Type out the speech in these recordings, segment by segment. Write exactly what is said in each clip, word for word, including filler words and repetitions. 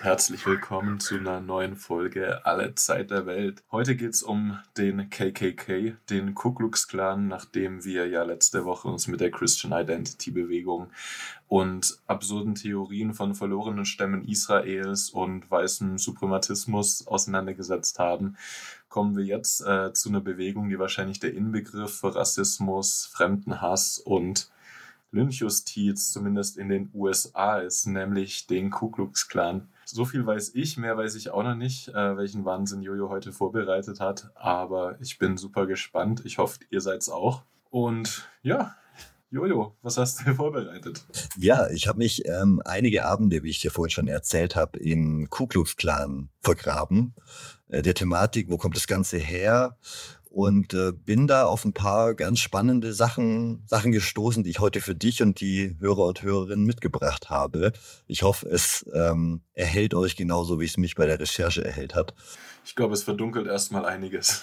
Herzlich willkommen zu einer neuen Folge Alle Zeit der Welt. Heute geht es um den K K K, den Ku Klux Klan, nachdem wir ja letzte Woche uns mit der Christian Identity Bewegung und absurden Theorien von verlorenen Stämmen Israels und weißem Suprematismus auseinandergesetzt haben, kommen wir jetzt äh, zu einer Bewegung, die wahrscheinlich der Inbegriff für Rassismus, Fremdenhass und Lynchjustiz, zumindest in den U S A, ist, nämlich den Ku Klux Klan. So viel weiß ich, mehr weiß ich auch noch nicht, äh, welchen Wahnsinn Jojo heute vorbereitet hat, aber ich bin super gespannt. Ich hoffe, ihr seid's auch. Und ja, Jojo, was hast du vorbereitet? Ja, ich habe mich ähm, einige Abende, wie ich dir vorhin schon erzählt habe, im Ku Klux Klan vergraben. Äh, der Thematik, wo kommt das Ganze her? Und äh, bin da auf ein paar ganz spannende Sachen, Sachen gestoßen, die ich heute für dich und die Hörer und Hörerinnen mitgebracht habe. Ich hoffe, es ähm, erhält euch genauso, wie es mich bei der Recherche erhellt hat. Ich glaube, es verdunkelt erstmal einiges.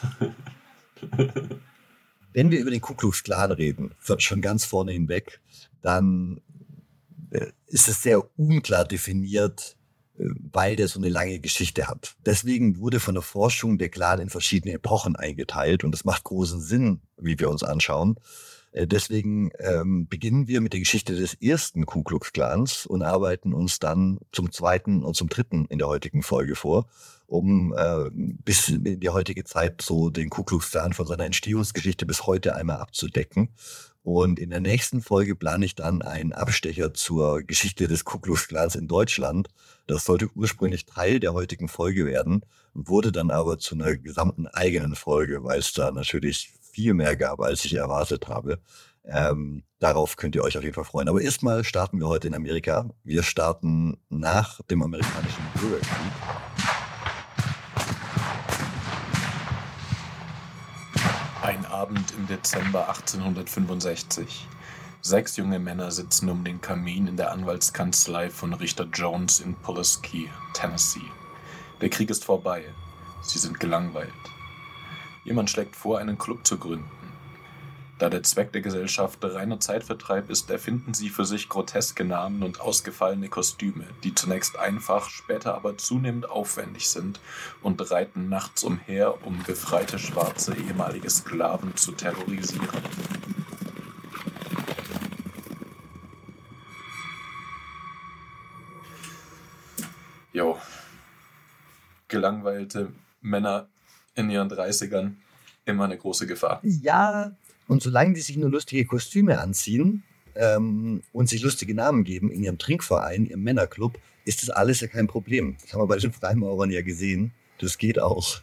Wenn wir über den Ku Klux Klan reden, schon ganz vorne hinweg, dann äh, ist es sehr unklar definiert, weil der so eine lange Geschichte hat. Deswegen wurde von der Forschung der Clan in verschiedene Epochen eingeteilt und das macht großen Sinn, wie wir uns anschauen. Deswegen ähm, beginnen wir mit der Geschichte des ersten Ku Klux Klans und arbeiten uns dann zum zweiten und zum dritten in der heutigen Folge vor, um äh, bis in die heutige Zeit so den Ku Klux Klan von seiner Entstehungsgeschichte bis heute einmal abzudecken. Und in der nächsten Folge plane ich dann einen Abstecher zur Geschichte des Ku Klux Klans in Deutschland. Das sollte ursprünglich Teil der heutigen Folge werden, wurde dann aber zu einer gesamten eigenen Folge, weil es da natürlich viel mehr gab, als ich erwartet habe. Ähm, darauf könnt ihr euch auf jeden Fall freuen. Aber erstmal starten wir heute in Amerika. Wir starten nach dem amerikanischen Bürgerkrieg. Ein Abend im Dezember achtzehnhundertfünfundsechzig. Sechs junge Männer sitzen um den Kamin in der Anwaltskanzlei von Richter Jones in Pulaski, Tennessee. Der Krieg ist vorbei. Sie sind gelangweilt. Jemand schlägt vor, einen Club zu gründen. Da der Zweck der Gesellschaft reiner Zeitvertreib ist, erfinden sie für sich groteske Namen und ausgefallene Kostüme, die zunächst einfach, später aber zunehmend aufwendig sind, und reiten nachts umher, um befreite schwarze ehemalige Sklaven zu terrorisieren. Jo, gelangweilte Männer in ihren dreißigern, immer eine große Gefahr. Ja, und solange die sich nur lustige Kostüme anziehen ähm, und sich lustige Namen geben in ihrem Trinkverein, ihrem Männerclub, ist das alles ja kein Problem. Das haben wir bei den Freimaurern ja gesehen. Das geht auch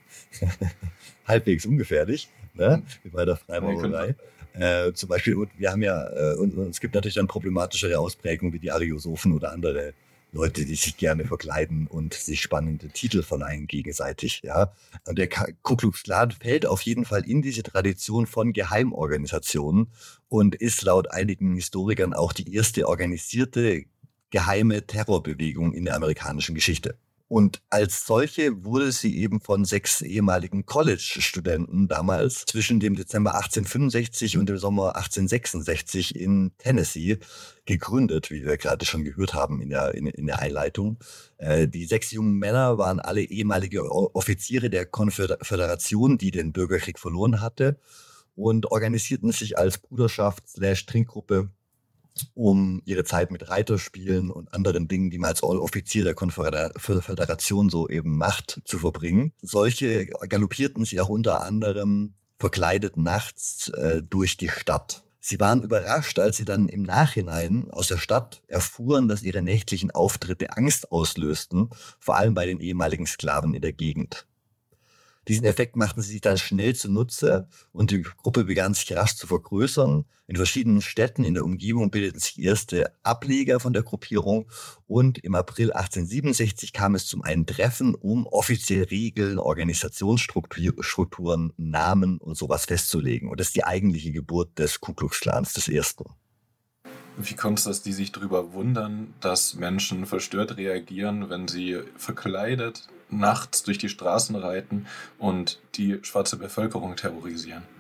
halbwegs ungefährlich, ne? Wie bei der Freimaurerei. Äh, zum Beispiel, wir haben ja, äh, und, und es gibt natürlich dann problematischere Ausprägungen wie die Ariosophen oder andere Leute, die sich gerne verkleiden und sich spannende Titel verleihen gegenseitig, ja. Und der Ku Klux Klan fällt auf jeden Fall in diese Tradition von Geheimorganisationen und ist laut einigen Historikern auch die erste organisierte geheime Terrorbewegung in der amerikanischen Geschichte. Und als solche wurde sie eben von sechs ehemaligen College-Studenten damals zwischen dem Dezember achtzehnhundertfünfundsechzig und dem Sommer achtzehnhundertsechsundsechzig in Tennessee gegründet, wie wir gerade schon gehört haben in der, in, in der Einleitung. Äh, die sechs jungen Männer waren alle ehemalige Offiziere der Konföderation, die den Bürgerkrieg verloren hatte, und organisierten sich als Bruderschaft/Trinkgruppe, um ihre Zeit mit Reiterspielen und anderen Dingen, die man als Offizier der Konföderation so eben macht, zu verbringen. Solche galoppierten sie auch unter anderem verkleidet nachts äh, durch die Stadt. Sie waren überrascht, als sie dann im Nachhinein aus der Stadt erfuhren, dass ihre nächtlichen Auftritte Angst auslösten, vor allem bei den ehemaligen Sklaven in der Gegend. Diesen Effekt machten sie sich dann schnell zunutze und die Gruppe begann sich rasch zu vergrößern. In verschiedenen Städten in der Umgebung bildeten sich erste Ableger von der Gruppierung und im April achtzehnhundertsiebenundsechzig kam es zum einen Treffen, um offizielle Regeln, Organisationsstrukturen, Namen und sowas festzulegen. Und das ist die eigentliche Geburt des Ku Klux Klans, des ersten. Wie kommt es, dass die sich darüber wundern, dass Menschen verstört reagieren, wenn sie verkleidet nachts durch die Straßen reiten und die schwarze Bevölkerung terrorisieren?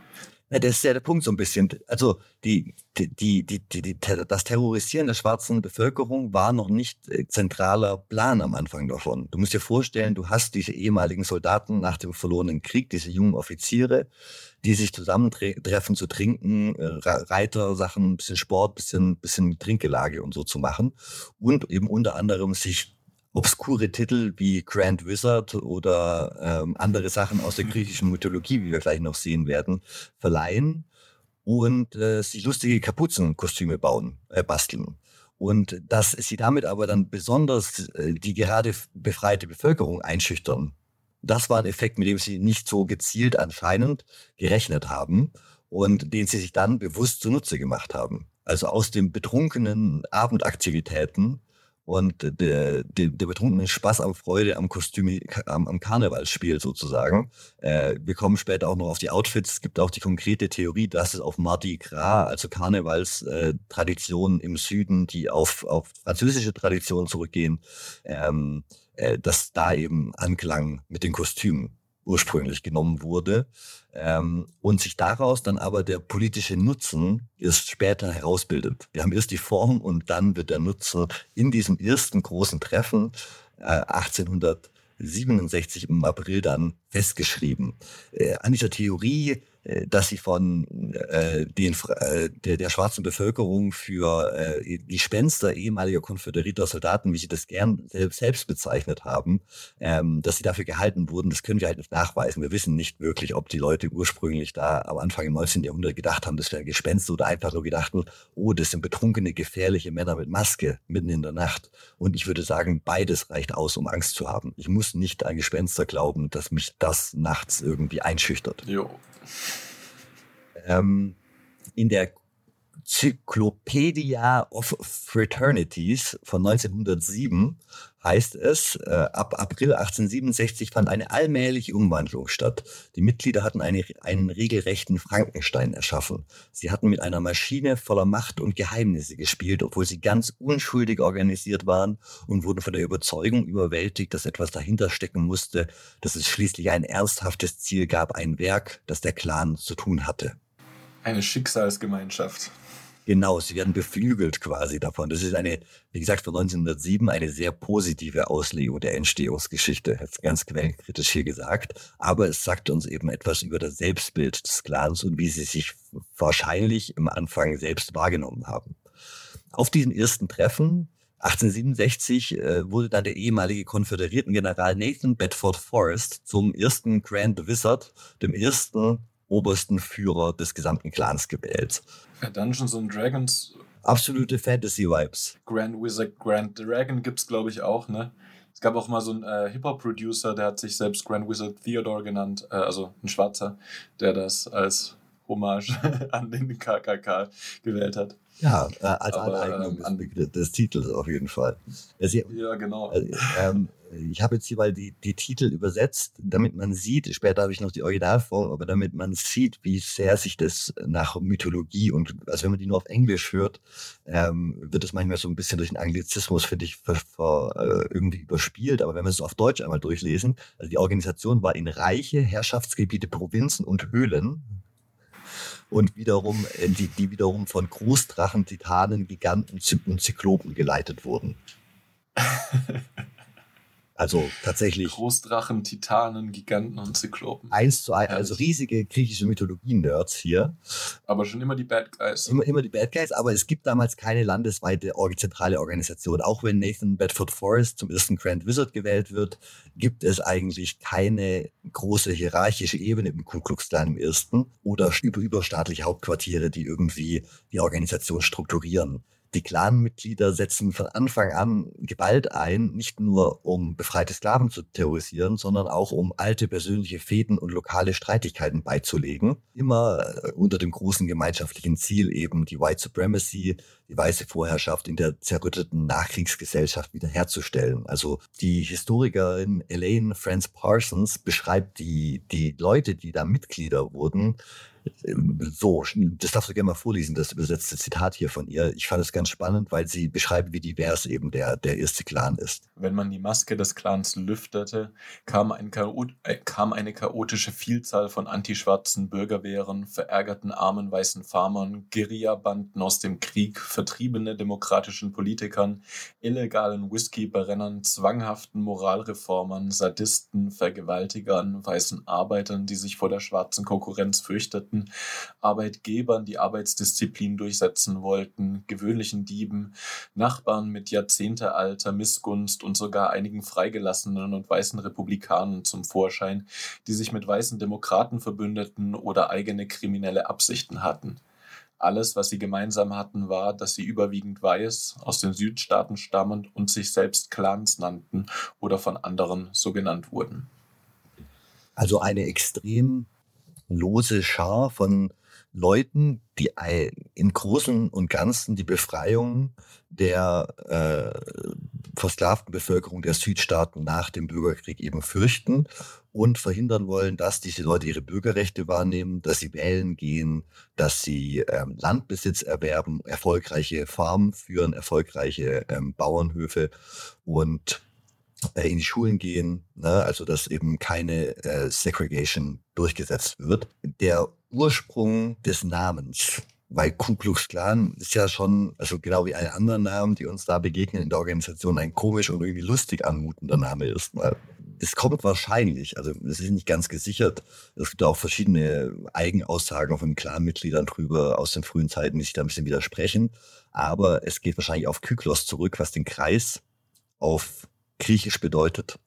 Ja, das ist ja der Punkt so ein bisschen. Also die, die, die, die, die, die, das Terrorisieren der schwarzen Bevölkerung war noch nicht äh, zentraler Plan am Anfang davon. Du musst dir vorstellen, du hast diese ehemaligen Soldaten nach dem verlorenen Krieg, diese jungen Offiziere, die sich zusammentreffen zu trinken, äh, Reitersachen, ein bisschen Sport, bisschen, bisschen Trinkgelage und so zu machen und eben unter anderem sich obskure Titel wie Grand Wizard oder ähm, andere Sachen aus der griechischen Mythologie, wie wir gleich noch sehen werden, verleihen und äh, sich lustige Kapuzenkostüme bauen, äh, basteln. Und dass sie damit aber dann besonders äh, die gerade befreite Bevölkerung einschüchtern, das war ein Effekt, mit dem sie nicht so gezielt anscheinend gerechnet haben und den sie sich dann bewusst zunutze gemacht haben. Also aus den betrunkenen Abendaktivitäten und der, der, der betrunkene Spaß am Freude am Kostüm, am, am Karnevalsspiel sozusagen. Äh, wir kommen später auch noch auf die Outfits. Es gibt auch die konkrete Theorie, dass es auf Mardi Gras, also Karnevalstraditionen äh, im Süden, die auf, auf französische Traditionen zurückgehen, ähm, äh, dass da eben Anklang mit den Kostümen ursprünglich genommen wurde ähm, und sich daraus dann aber der politische Nutzen erst später herausbildet. Wir haben erst die Form und dann wird der Nutzen in diesem ersten großen Treffen äh, achtzehnhundertsiebenundsechzig im April dann festgeschrieben. Äh, an dieser Theorie, äh, dass sie von äh, den, äh, der, der schwarzen Bevölkerung für äh, Gespenster ehemaliger konföderierter Soldaten, wie sie das gern selbst, selbst bezeichnet haben, ähm, dass sie dafür gehalten wurden, das können wir halt nicht nachweisen. Wir wissen nicht wirklich, ob die Leute ursprünglich da am Anfang im neunzehnten Jahrhundert gedacht haben, das wären Gespenster oder einfach nur gedacht haben, oh, das sind betrunkene, gefährliche Männer mit Maske mitten in der Nacht. Und ich würde sagen, beides reicht aus, um Angst zu haben. Ich muss nicht an Gespenster glauben, dass mich das nachts irgendwie einschüchtert. Jo. Ähm, in der Cyclopedia of Fraternities von neunzehnhundertsieben heißt es, äh, ab April achtzehnhundertsiebenundsechzig fand eine allmähliche Umwandlung statt. Die Mitglieder hatten eine, einen regelrechten Frankenstein erschaffen. Sie hatten mit einer Maschine voller Macht und Geheimnisse gespielt, obwohl sie ganz unschuldig organisiert waren und wurden von der Überzeugung überwältigt, dass etwas dahinter stecken musste, dass es schließlich ein ernsthaftes Ziel gab, ein Werk, das der Clan zu tun hatte. Eine Schicksalsgemeinschaft. Genau, sie werden beflügelt quasi davon. Das ist eine, wie gesagt, von neunzehnhundertsieben eine sehr positive Auslegung der Entstehungsgeschichte, jetzt ganz quellenkritisch hier gesagt. Aber es sagt uns eben etwas über das Selbstbild des Clans und wie sie sich wahrscheinlich im Anfang selbst wahrgenommen haben. Auf diesen ersten Treffen achtzehnhundertsiebenundsechzig äh, wurde dann der ehemalige Konföderiertengeneral Nathan Bedford Forrest zum ersten Grand Wizard, dem ersten obersten Führer des gesamten Clans gewählt. Ja, Dungeons and Dragons. Absolute Fantasy-Vibes. Grand Wizard, Grand Dragon gibt's, glaube ich, auch, ne? Es gab auch mal so einen äh, Hip-Hop-Producer, der hat sich selbst Grand Wizard Theodore genannt, äh, also ein Schwarzer, der das als Hommage an den K K K gewählt hat. Ja, äh, als Aber, Aneignung ähm, des, des, des Titels auf jeden Fall. Ja, sehr, Ja, genau. äh, ähm, ich habe jetzt hier mal die, die Titel übersetzt, damit man sieht, später habe ich noch die Originalform, aber damit man sieht, wie sehr sich das nach Mythologie und, also wenn man die nur auf Englisch hört, ähm, wird das manchmal so ein bisschen durch den Anglizismus, finde ich, ver, ver, äh, irgendwie überspielt, aber wenn wir es auf Deutsch einmal durchlesen, also die Organisation war in Reiche, Herrschaftsgebiete, Provinzen und Höhlen, und wiederum, äh, die, die wiederum von Großdrachen, Titanen, Giganten und Zyklopen geleitet wurden. Also tatsächlich Großdrachen, Titanen, Giganten und Zyklopen. eins zu eins, Herrlich. also riesige griechische Mythologien-Nerds hier. Aber schon immer die Bad Guys. Immer, immer die Bad Guys, aber es gibt damals keine landesweite or- zentrale Organisation. Auch wenn Nathan Bedford Forrest zum ersten Grand Wizard gewählt wird, gibt es eigentlich keine große hierarchische Ebene im Ku Klux Klan im ersten oder über überstaatliche Hauptquartiere, die irgendwie die Organisation strukturieren. Die Clanmitglieder setzen von Anfang an Gewalt ein, nicht nur um befreite Sklaven zu terrorisieren, sondern auch um alte persönliche Fehden und lokale Streitigkeiten beizulegen. Immer äh, unter dem großen gemeinschaftlichen Ziel, eben die White Supremacy, die weiße Vorherrschaft in der zerrütteten Nachkriegsgesellschaft wiederherzustellen. Also die Historikerin Elaine France Parsons beschreibt die, die Leute, die da Mitglieder wurden, So, das darfst du gerne mal vorlesen, das übersetzte Zitat hier von ihr. Ich fand es ganz spannend, weil sie beschreibt, wie divers eben der, der erste Clan ist. Wenn man die Maske des Clans lüftete, kam, ein Chaot äh, kam eine chaotische Vielzahl von antischwarzen Bürgerwehren, verärgerten armen weißen Farmern, Guerillabanden aus dem Krieg, vertriebene demokratischen Politikern, illegalen Whisky-Brennern, zwanghaften Moralreformern, Sadisten, Vergewaltigern, weißen Arbeitern, die sich vor der schwarzen Konkurrenz fürchteten, Arbeitgebern, die Arbeitsdisziplin durchsetzen wollten, gewöhnlichen Dieben, Nachbarn mit jahrzehntealter Missgunst und sogar einigen Freigelassenen und weißen Republikanern zum Vorschein, die sich mit weißen Demokraten verbündeten oder eigene kriminelle Absichten hatten. Alles, was sie gemeinsam hatten, war, dass sie überwiegend weiß, aus den Südstaaten stammend und sich selbst Clans nannten oder von anderen so genannt wurden. Also eine extrem lose Schar von Leuten, die im Großen und Ganzen die Befreiung der äh, versklavten Bevölkerung der Südstaaten nach dem Bürgerkrieg eben fürchten und verhindern wollen, dass diese Leute ihre Bürgerrechte wahrnehmen, dass sie wählen gehen, dass sie ähm, Landbesitz erwerben, erfolgreiche Farmen führen, erfolgreiche ähm, Bauernhöfe und äh, in die Schulen gehen, ne? Also dass eben keine äh, Segregation durchgesetzt wird. Der Ursprung des Namens, weil Ku Klux Klan ist ja schon, also genau wie alle anderen Namen, die uns da begegnen in der Organisation, ein komisch und irgendwie lustig anmutender Name ist. Es kommt wahrscheinlich, also es ist nicht ganz gesichert, es gibt auch verschiedene Eigenaussagen von Clan-Mitgliedern drüber aus den frühen Zeiten, die sich da ein bisschen widersprechen, aber es geht wahrscheinlich auf Kyklos zurück, was den Kreis auf Griechisch bedeutet.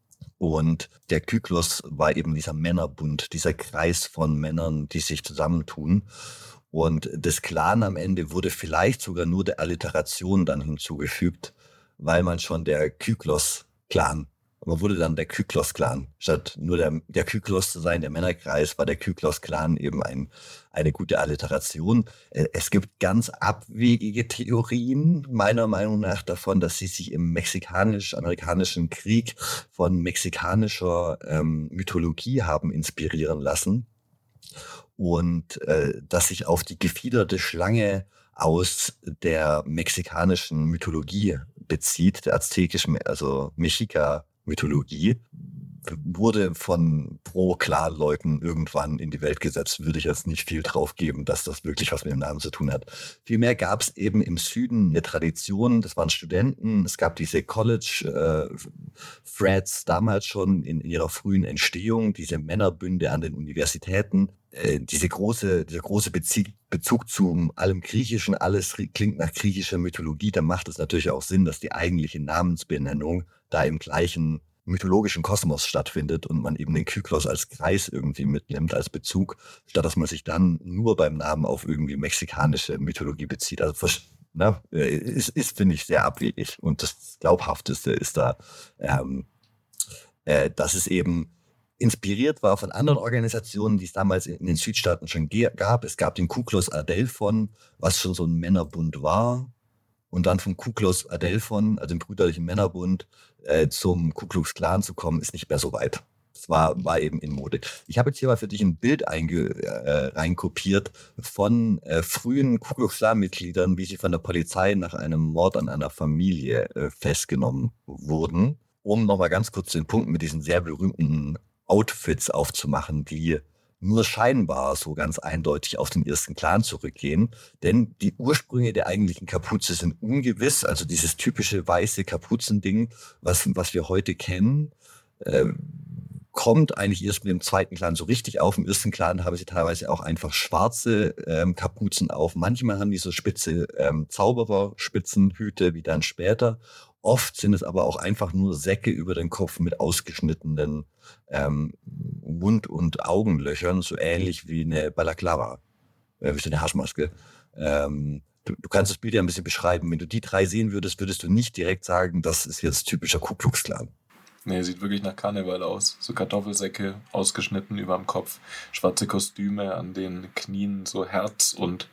Und der Kyklos war eben dieser Männerbund, dieser Kreis von Männern, die sich zusammentun. Und das Clan am Ende wurde vielleicht sogar nur der Alliteration dann hinzugefügt, weil man schon der Kyklos-Clan, man wurde dann der Kyklos-Clan. Statt nur der, der Kyklos zu sein, der Männerkreis, war der Kyklos-Clan eben ein, eine gute Alliteration. Es gibt ganz abwegige Theorien, meiner Meinung nach, davon, dass sie sich im mexikanisch-amerikanischen Krieg von mexikanischer ähm, Mythologie haben inspirieren lassen. Und äh, dass sich auf die gefiederte Schlange aus der mexikanischen Mythologie bezieht, der aztekischen, also Mexica-Mythologie, wurde von Pro-Clan-Leuten irgendwann in die Welt gesetzt. Würde ich jetzt nicht viel drauf geben, dass das wirklich was mit dem Namen zu tun hat. Vielmehr gab es eben im Süden eine Tradition, das waren Studenten, es gab diese College-Threads äh, damals schon in, in ihrer frühen Entstehung, diese Männerbünde an den Universitäten, äh, diese große, dieser große Bezug, Bezug zu allem Griechischen, alles klingt nach griechischer Mythologie, dann macht es natürlich auch Sinn, dass die eigentliche Namensbenennung da im gleichen mythologischen Kosmos stattfindet und man eben den Kyklos als Kreis irgendwie mitnimmt, als Bezug, statt dass man sich dann nur beim Namen auf irgendwie mexikanische Mythologie bezieht. Also ne, ist, ist finde ich, sehr abwegig. Und das Glaubhafteste ist da, ähm, äh, dass es eben inspiriert war von anderen Organisationen, die es damals in den Südstaaten schon gab. Es gab den Ku Klux Adelphon, was schon so ein Männerbund war. Und dann vom Ku Klux Adelphon, also dem brüderlichen Männerbund, äh, zum Ku Klux Klan zu kommen, ist nicht mehr so weit. Das war, war eben in Mode. Ich habe jetzt hier mal für dich ein Bild einge, äh, reinkopiert von äh, frühen Ku Klux Klan-Mitgliedern, wie sie von der Polizei nach einem Mord an einer Familie äh, festgenommen wurden. Um nochmal ganz kurz den Punkt mit diesen sehr berühmten Outfits aufzumachen, die nur scheinbar so ganz eindeutig auf den ersten Clan zurückgehen. Denn die Ursprünge der eigentlichen Kapuze sind ungewiss. Also dieses typische weiße Kapuzending, was, was wir heute kennen, äh, kommt eigentlich erst mit dem zweiten Clan so richtig auf. Im ersten Clan haben sie teilweise auch einfach schwarze ähm, Kapuzen auf. Manchmal haben die so spitze ähm, Zaubererspitzenhüte wie dann später. Oft sind es aber auch einfach nur Säcke über den Kopf mit ausgeschnittenen ähm, Mund- und Augenlöchern, so ähnlich wie eine Balaklava, äh, wie so eine Haschmaske. Ähm, du, du kannst das Bild ja ein bisschen beschreiben. Wenn du die drei sehen würdest, würdest du nicht direkt sagen, das ist jetzt typischer Ku Klux Klan. Nee, sieht wirklich nach Karneval aus. So Kartoffelsäcke ausgeschnitten über dem Kopf, schwarze Kostüme an den Knien, so Herz- und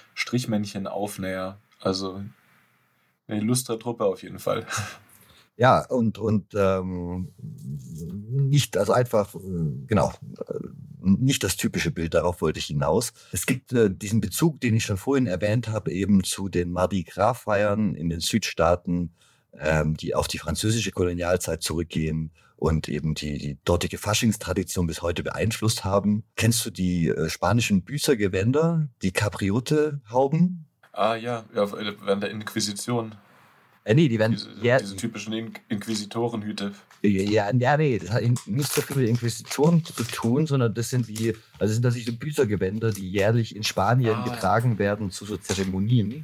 Strichmännchen-Aufnäher. Also eine illustre Truppe auf jeden Fall. Ja, und, und ähm, nicht, also einfach, genau, nicht das typische Bild, darauf wollte ich hinaus. Es gibt äh, diesen Bezug, den ich schon vorhin erwähnt habe, eben zu den Mardi Gras-Feiern in den Südstaaten, ähm, die auf die französische Kolonialzeit zurückgehen und eben die, die dortige Faschingstradition bis heute beeinflusst haben. Kennst du die äh, spanischen Büßergewänder, die Capriote-Hauben? Ah ja, ja, während der Inquisition. Äh, nee, die werden Diese, ja, diese typischen In Inquisitorenhüte. Ja, ja, nee, das hat nicht so viel mit Inquisition zu tun, sondern das sind wie, also das sind tatsächlich so Büßergewänder, die jährlich in Spanien Ah, getragen werden zu so Zeremonien.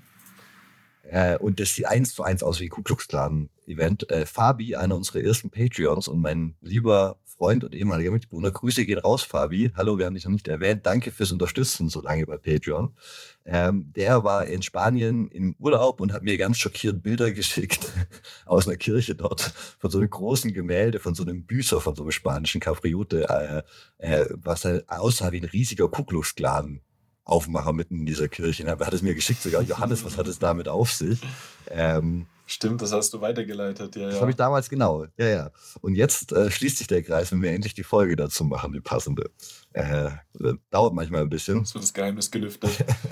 Äh, und das sieht eins zu eins aus wie ein Ku Klux Klan Event. Äh, Fabi, einer unserer ersten Patreons und mein lieber Freund und ehemaliger Mitbewohner, Grüße gehen raus, Fabi. Hallo, wir haben dich noch nicht erwähnt. Danke fürs Unterstützen so lange bei Patreon. Ähm, der war in Spanien im Urlaub und hat mir ganz schockiert Bilder geschickt aus einer Kirche dort von so einem großen Gemälde, von so einem Büßer, von so einem spanischen Capriote, äh, äh, was halt aussah wie ein riesiger Ku Klux Klan Aufmacher mitten in dieser Kirche. Er hat es mir geschickt, sogar Johannes, was hat es damit auf sich? Ähm, Stimmt, das hast du weitergeleitet, ja, das ja. habe ich damals, genau. Ja, ja. Und jetzt äh, schließt sich der Kreis, wenn wir endlich die Folge dazu machen, die passende. Äh, dauert manchmal ein bisschen. Das wird das Geheimnis gelüftet.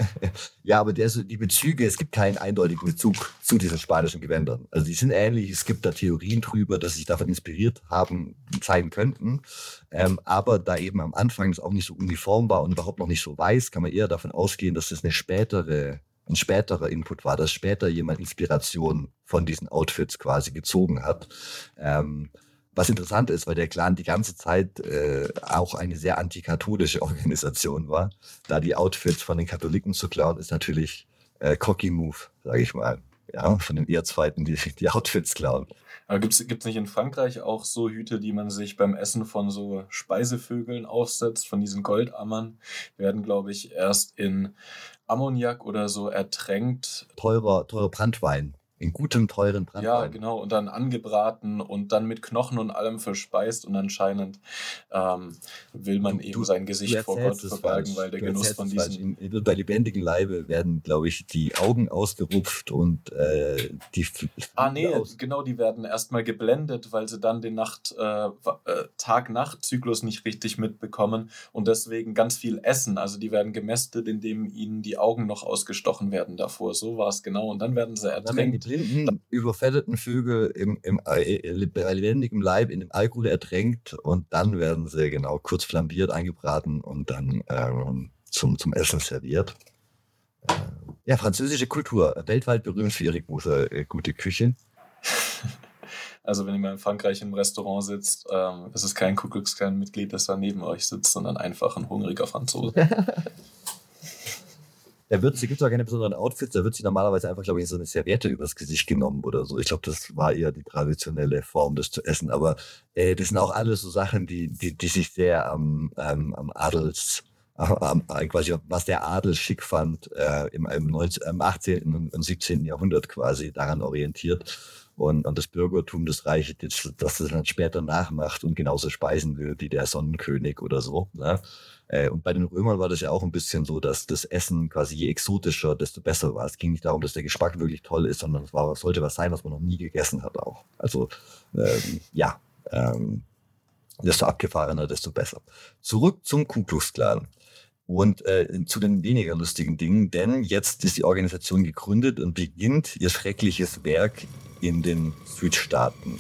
Ja, aber der, die Bezüge, es gibt keinen eindeutigen Bezug zu diesen spanischen Gewändern. Also die sind ähnlich, es gibt da Theorien drüber, dass sie sich davon inspiriert haben, sein könnten. Ähm, aber da eben am Anfang das auch nicht so uniform war und überhaupt noch nicht so weiß, kann man eher davon ausgehen, dass das eine spätere ein späterer Input war, dass später jemand Inspiration von diesen Outfits quasi gezogen hat. Ähm, was interessant ist, weil der Clan die ganze Zeit äh, auch eine sehr antikatholische Organisation war. Da die Outfits von den Katholiken zu klauen, ist natürlich äh, cocky Move, sage ich mal. Ja, von den Erzfeinden, die die Outfits klauen. Aber gibt es nicht in Frankreich auch so Hüte, die man sich beim Essen von so Speisevögeln aufsetzt, von diesen Goldammern? Werden, glaube ich, erst in Ammoniak oder so ertränkt. Teurer, teurer Branntwein. In gutem, teuren Branntwein. Ja, genau. Und dann angebraten und dann mit Knochen und allem verspeist. Und anscheinend ähm, will man Du- eben du- sein Gesicht Du vor erzählst Gott es verbergen, falsch. weil der Du Genuss erzählst von es falsch. diesen... In, in, bei lebendigem Leibe werden, glaube ich, die Augen ausgerupft und äh, die F- Ah nee, aus. genau, die werden erstmal geblendet, weil sie dann den Nacht, äh, wa- äh, Tag-Nacht-Zyklus nicht richtig mitbekommen und deswegen ganz viel essen. Also die werden gemästet, indem ihnen die Augen noch ausgestochen werden davor. So war es genau. Und dann werden sie Dann werden die ertränkt. blinden, überfetteten Vögel im, im, äh, bei lebendigem Leib in dem Alkohol ertränkt und dann werden sie genau kurz flambiert, eingebraten und dann ähm, zum, zum Essen serviert. Äh, ja, französische Kultur, weltweit berühmt für ihre gute, äh, gute Küche. Also wenn ihr mal in Frankreich im Restaurant sitzt, ähm, ist es kein Ku Klux Klan Mitglied, das da neben euch sitzt, sondern einfach ein hungriger Franzose. Da wird sie, gibt es auch keine besonderen Outfits, da wird sie normalerweise einfach, glaube ich, so eine Serviette übers Gesicht genommen oder so. Ich glaube, das war eher die traditionelle Form, das zu essen. Aber äh, das sind auch alles so Sachen, die, die, die sich sehr am, ähm, am Adels, am, am, quasi, was der Adel schick fand, äh, im, im, neunzehnten, im achtzehnten und im siebzehnten Jahrhundert quasi daran orientiert. Und, und das Bürgertum des Reiches, das, das das dann später nachmacht und genauso speisen will wie der Sonnenkönig oder so. Ne? Äh, Und bei den Römern war das ja auch ein bisschen so, dass das Essen quasi je exotischer, desto besser war. Es ging nicht darum, dass der Geschmack wirklich toll ist, sondern es war, sollte was sein, was man noch nie gegessen hat auch. Also ähm, ja, ähm, desto abgefahrener, desto besser. Zurück zum Ku Klux Klan. Und äh, zu den weniger lustigen Dingen, denn jetzt ist die Organisation gegründet und beginnt ihr schreckliches Werk in den Südstaaten.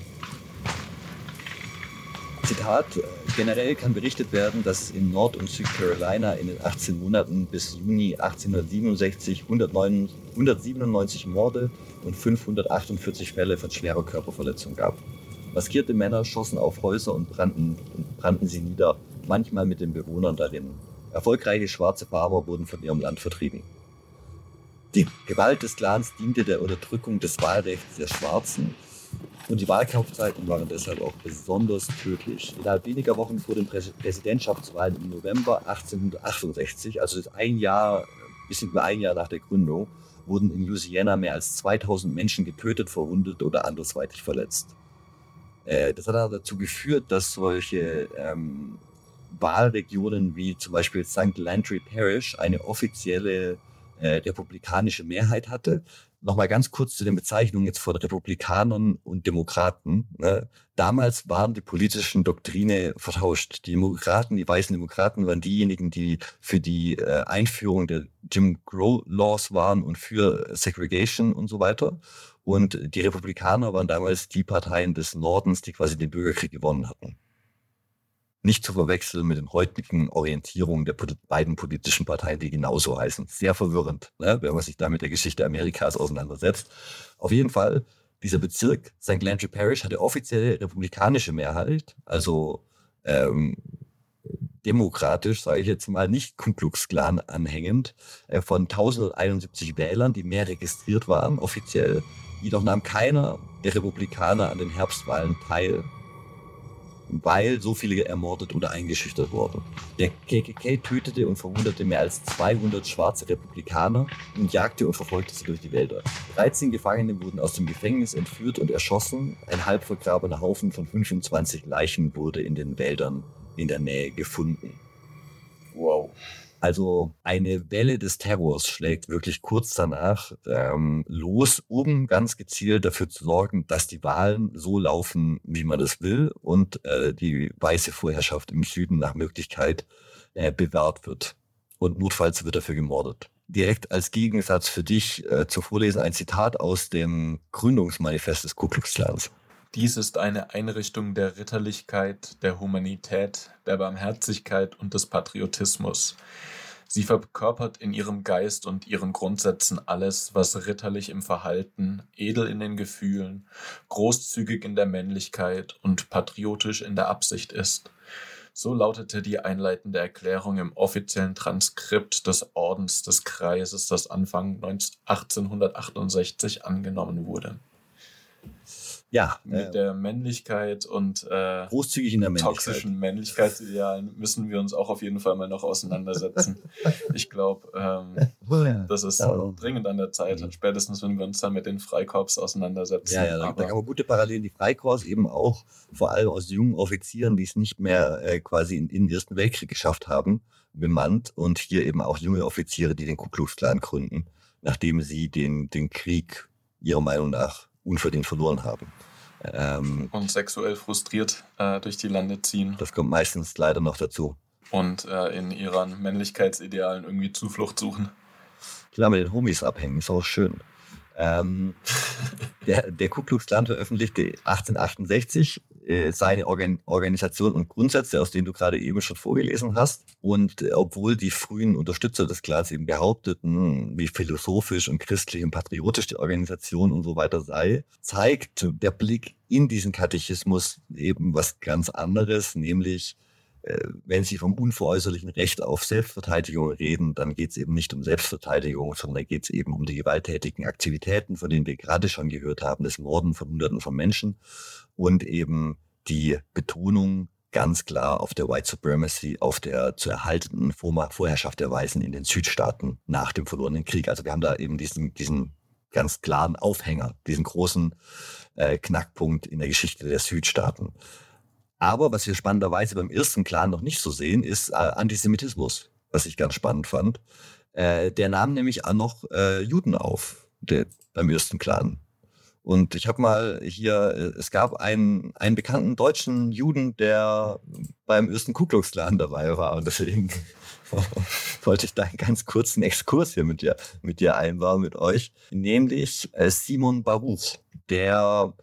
Zitat, äh, generell kann berichtet werden, dass in Nord- und Südcarolina in den achtzehn Monaten bis Juni achtzehnhundertsiebenundsechzig hundertneun, hundertsiebenundneunzig Morde und fünfhundertachtundvierzig Fälle von schwerer Körperverletzung gab. Maskierte Männer schossen auf Häuser und brannten, und brannten sie nieder, manchmal mit den Bewohnern darin. Erfolgreiche schwarze Farmer wurden von ihrem Land vertrieben. Die Gewalt des Clans diente der Unterdrückung des Wahlrechts der Schwarzen und die Wahlkampfzeiten waren deshalb auch besonders tödlich. Innerhalb weniger Wochen vor den Präs- Präsidentschaftswahlen im November achtzehnhundertachtundsechzig, also ist ein Jahr, bisschen über ein Jahr nach der Gründung, wurden in Louisiana mehr als zweitausend Menschen getötet, verwundet oder andersweitig verletzt. Äh, das hat dann dazu geführt, dass solche ähm, Wahlregionen wie zum Beispiel Sankt Landry Parish eine offizielle äh, republikanische Mehrheit hatte. Nochmal ganz kurz zu den Bezeichnungen jetzt von Republikanern und Demokraten. Ne? Damals waren die politischen Doktrine vertauscht. Die Demokraten, die weißen Demokraten waren diejenigen, die für die äh, Einführung der Jim Crow Laws waren und für Segregation und so weiter. Und die Republikaner waren damals die Parteien des Nordens, die quasi den Bürgerkrieg gewonnen hatten. Nicht zu verwechseln mit den heutigen Orientierungen der beiden politischen Parteien, die genauso heißen. Sehr verwirrend, ne, wenn man sich da mit der Geschichte Amerikas auseinandersetzt. Auf jeden Fall, dieser Bezirk Sankt Landry Parish hatte offizielle republikanische Mehrheit, also ähm, demokratisch, sage ich jetzt mal, nicht Ku Klux Klan anhängend, äh, von tausendeinundsiebzig Wählern, die mehr registriert waren, offiziell. Jedoch nahm keiner der Republikaner an den Herbstwahlen teil, weil so viele ermordet oder eingeschüchtert wurden. Der K K K tötete und verwundete mehr als zweihundert schwarze Republikaner und jagte und verfolgte sie durch die Wälder. dreizehn Gefangene wurden aus dem Gefängnis entführt und erschossen. Ein halb vergrabener Haufen von fünfundzwanzig Leichen wurde in den Wäldern in der Nähe gefunden. Wow. Also eine Welle des Terrors schlägt wirklich kurz danach ähm, los, um ganz gezielt dafür zu sorgen, dass die Wahlen so laufen, wie man das will und äh, die weiße Vorherrschaft im Süden nach Möglichkeit äh, bewahrt wird. Und notfalls wird dafür gemordet. Direkt als Gegensatz für dich äh, zu vorlesen ein Zitat aus dem Gründungsmanifest des Ku Klux Klans. Dies ist eine Einrichtung der Ritterlichkeit, der Humanität, der Barmherzigkeit und des Patriotismus. Sie verkörpert in ihrem Geist und ihren Grundsätzen alles, was ritterlich im Verhalten, edel in den Gefühlen, großzügig in der Männlichkeit und patriotisch in der Absicht ist. So lautete die einleitende Erklärung im offiziellen Transkript des Ordens des Kreises, das Anfang achtzehnhundertachtundsechzig angenommen wurde. Ja, mit äh, der Männlichkeit und äh, großzügig in der Männlichkeit. toxischen Männlichkeitsidealen müssen wir uns auch auf jeden Fall mal noch auseinandersetzen. Ich glaube, ähm, oh ja. das ist ja. dringend an der Zeit, Mhm. spätestens wenn wir uns dann mit den Freikorps auseinandersetzen. Ja, ja, da, da Aber kann man gute Parallelen. Die Freikorps eben auch, vor allem aus jungen Offizieren, die es nicht mehr äh, quasi in, in den Ersten Weltkrieg geschafft haben, bemannt. Und hier eben auch junge Offiziere, die den Ku Klux Klan gründen, nachdem sie den, den Krieg ihrer Meinung nach unverdient verloren haben. Ähm, und sexuell frustriert äh, durch die Lande ziehen das kommt meistens leider noch dazu. und äh, in ihren Männlichkeitsidealen irgendwie Zuflucht suchen. Klar, mit den Homies abhängen, ist auch schön. Ähm, der, der Ku Klux Klan veröffentlichte achtzehnhundertachtundsechzig äh, seine Organ Organisation und Grundsätze, aus denen du gerade eben schon vorgelesen hast. Und äh, obwohl die frühen Unterstützer des Clans eben behaupteten, wie philosophisch und christlich und patriotisch die Organisation und so weiter sei, zeigt der Blick in diesen Katechismus eben was ganz anderes, nämlich wenn Sie vom unveräußerlichen Recht auf Selbstverteidigung reden, dann geht es eben nicht um Selbstverteidigung, sondern geht es eben um die gewalttätigen Aktivitäten, von denen wir gerade schon gehört haben, das Morden von Hunderten von Menschen und eben die Betonung ganz klar auf der White Supremacy, auf der zu erhaltenden Vorherrschaft der Weißen in den Südstaaten nach dem verlorenen Krieg. Also wir haben da eben diesen, diesen ganz klaren Aufhänger, diesen großen äh, Knackpunkt in der Geschichte der Südstaaten. Aber was wir spannenderweise beim ersten Clan noch nicht so sehen, ist äh, Antisemitismus, was ich ganz spannend fand. Äh, der nahm nämlich auch noch äh, Juden auf, der, beim ersten Clan. Und ich habe mal hier, äh, es gab einen, einen bekannten deutschen Juden, der beim ersten Ku Klux Klan dabei war. Und deswegen wollte ich da einen ganz kurzen Exkurs hier mit dir, mit dir einbauen, mit euch. Nämlich äh, Simon Baruch, der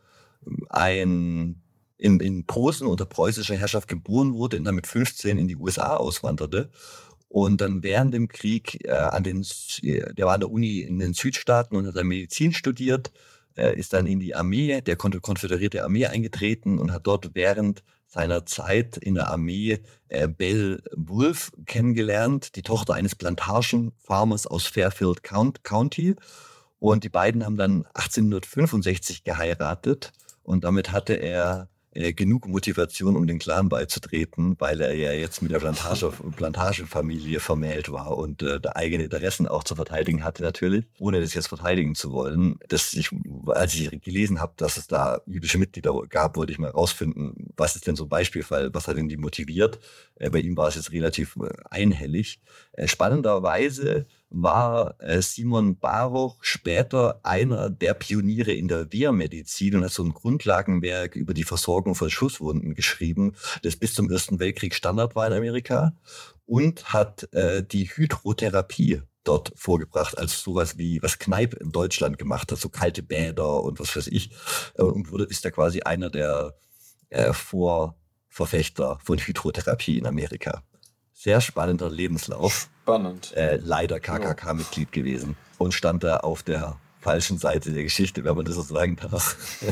ein In, in Posen unter preußischer Herrschaft geboren wurde und dann mit fünfzehn in die U S A auswanderte und dann während dem Krieg äh, an den, der war an der Uni in den Südstaaten und hat dann Medizin studiert, äh, ist dann in die Armee, der konföderierte Armee eingetreten und hat dort während seiner Zeit in der Armee äh, Belle Wolfe kennengelernt, die Tochter eines Plantagenfarmers aus Fairfield County, und die beiden haben dann achtzehnhundertfünfundsechzig geheiratet und damit hatte er genug Motivation, um den Clan beizutreten, weil er ja jetzt mit der Plantage, Plantagenfamilie vermählt war und äh, da eigene Interessen auch zu verteidigen hatte natürlich, ohne das jetzt verteidigen zu wollen. Das ich, als ich gelesen habe, dass es da jüdische Mitglieder gab, wollte ich mal rausfinden, was ist denn so ein Beispielfall, was hat denn die motiviert? Äh, bei ihm war es jetzt relativ äh, einhellig. Äh, spannenderweise war äh, Simon Baruch später einer der Pioniere in der Wehrmedizin und hat so ein Grundlagenwerk über die Versorgung von Schusswunden geschrieben, das bis zum Ersten Weltkrieg Standard war in Amerika, und hat äh, die Hydrotherapie dort vorgebracht, als sowas wie, was Kneipp in Deutschland gemacht hat, so kalte Bäder und was weiß ich. Und wurde, ist da quasi einer der äh, Vorverfechter von Hydrotherapie in Amerika. Sehr spannender Lebenslauf. Spannend. Äh, leider K K K-Mitglied gewesen und stand da auf der falschen Seite der Geschichte, wenn man das so sagen darf.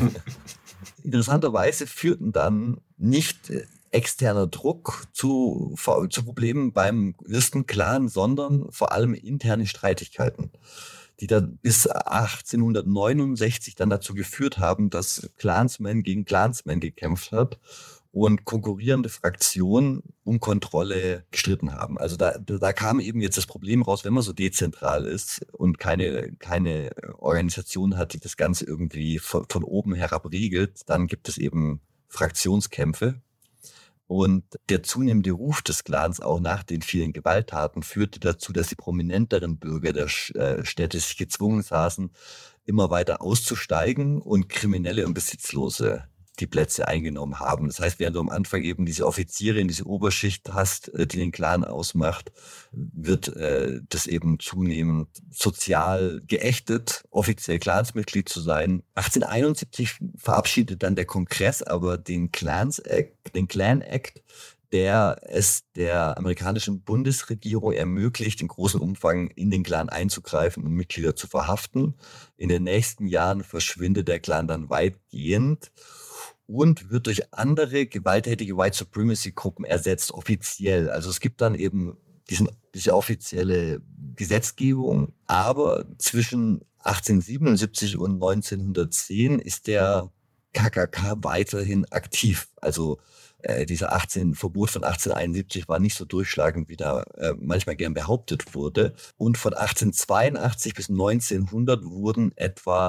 Interessanterweise führten dann nicht äh, externer Druck zu, zu Problemen beim ersten Clan, sondern vor allem interne Streitigkeiten, die dann bis achtzehnhundertneunundsechzig dann dazu geführt haben, dass Clansman gegen Clansman gekämpft hat und konkurrierende Fraktionen um Kontrolle gestritten haben. Also da, da kam eben jetzt das Problem raus, wenn man so dezentral ist und keine, keine Organisation hat, die das Ganze irgendwie von, von oben herab regelt, dann gibt es eben Fraktionskämpfe. Und der zunehmende Ruf des Clans auch nach den vielen Gewalttaten führte dazu, dass die prominenteren Bürger der Städte sich gezwungen saßen, immer weiter auszusteigen und Kriminelle und Besitzlose die Plätze eingenommen haben. Das heißt, während du am Anfang eben diese Offiziere in diese Oberschicht hast, die den Clan ausmacht, wird äh, das eben zunehmend sozial geächtet, offiziell Clansmitglied zu sein. achtzehnhunderteinundsiebzig verabschiedet dann der Kongress aber den Clans Act, den Clan Act, der es der amerikanischen Bundesregierung ermöglicht, in großem Umfang in den Clan einzugreifen und Mitglieder zu verhaften. In den nächsten Jahren verschwindet der Clan dann weitgehend und wird durch andere gewalttätige White Supremacy-Gruppen ersetzt, offiziell. Also es gibt dann eben diesen, diese offizielle Gesetzgebung, aber zwischen achtzehnhundertsiebenundsiebzig und neunzehnhundertzehn ist der K K K weiterhin aktiv. Also äh, dieser achtzehn Verbot von achtzehnhunderteinundsiebzig war nicht so durchschlagend, wie da äh, manchmal gern behauptet wurde. Und von achtzehnhundertzweiundachtzig bis neunzehnhundert wurden etwa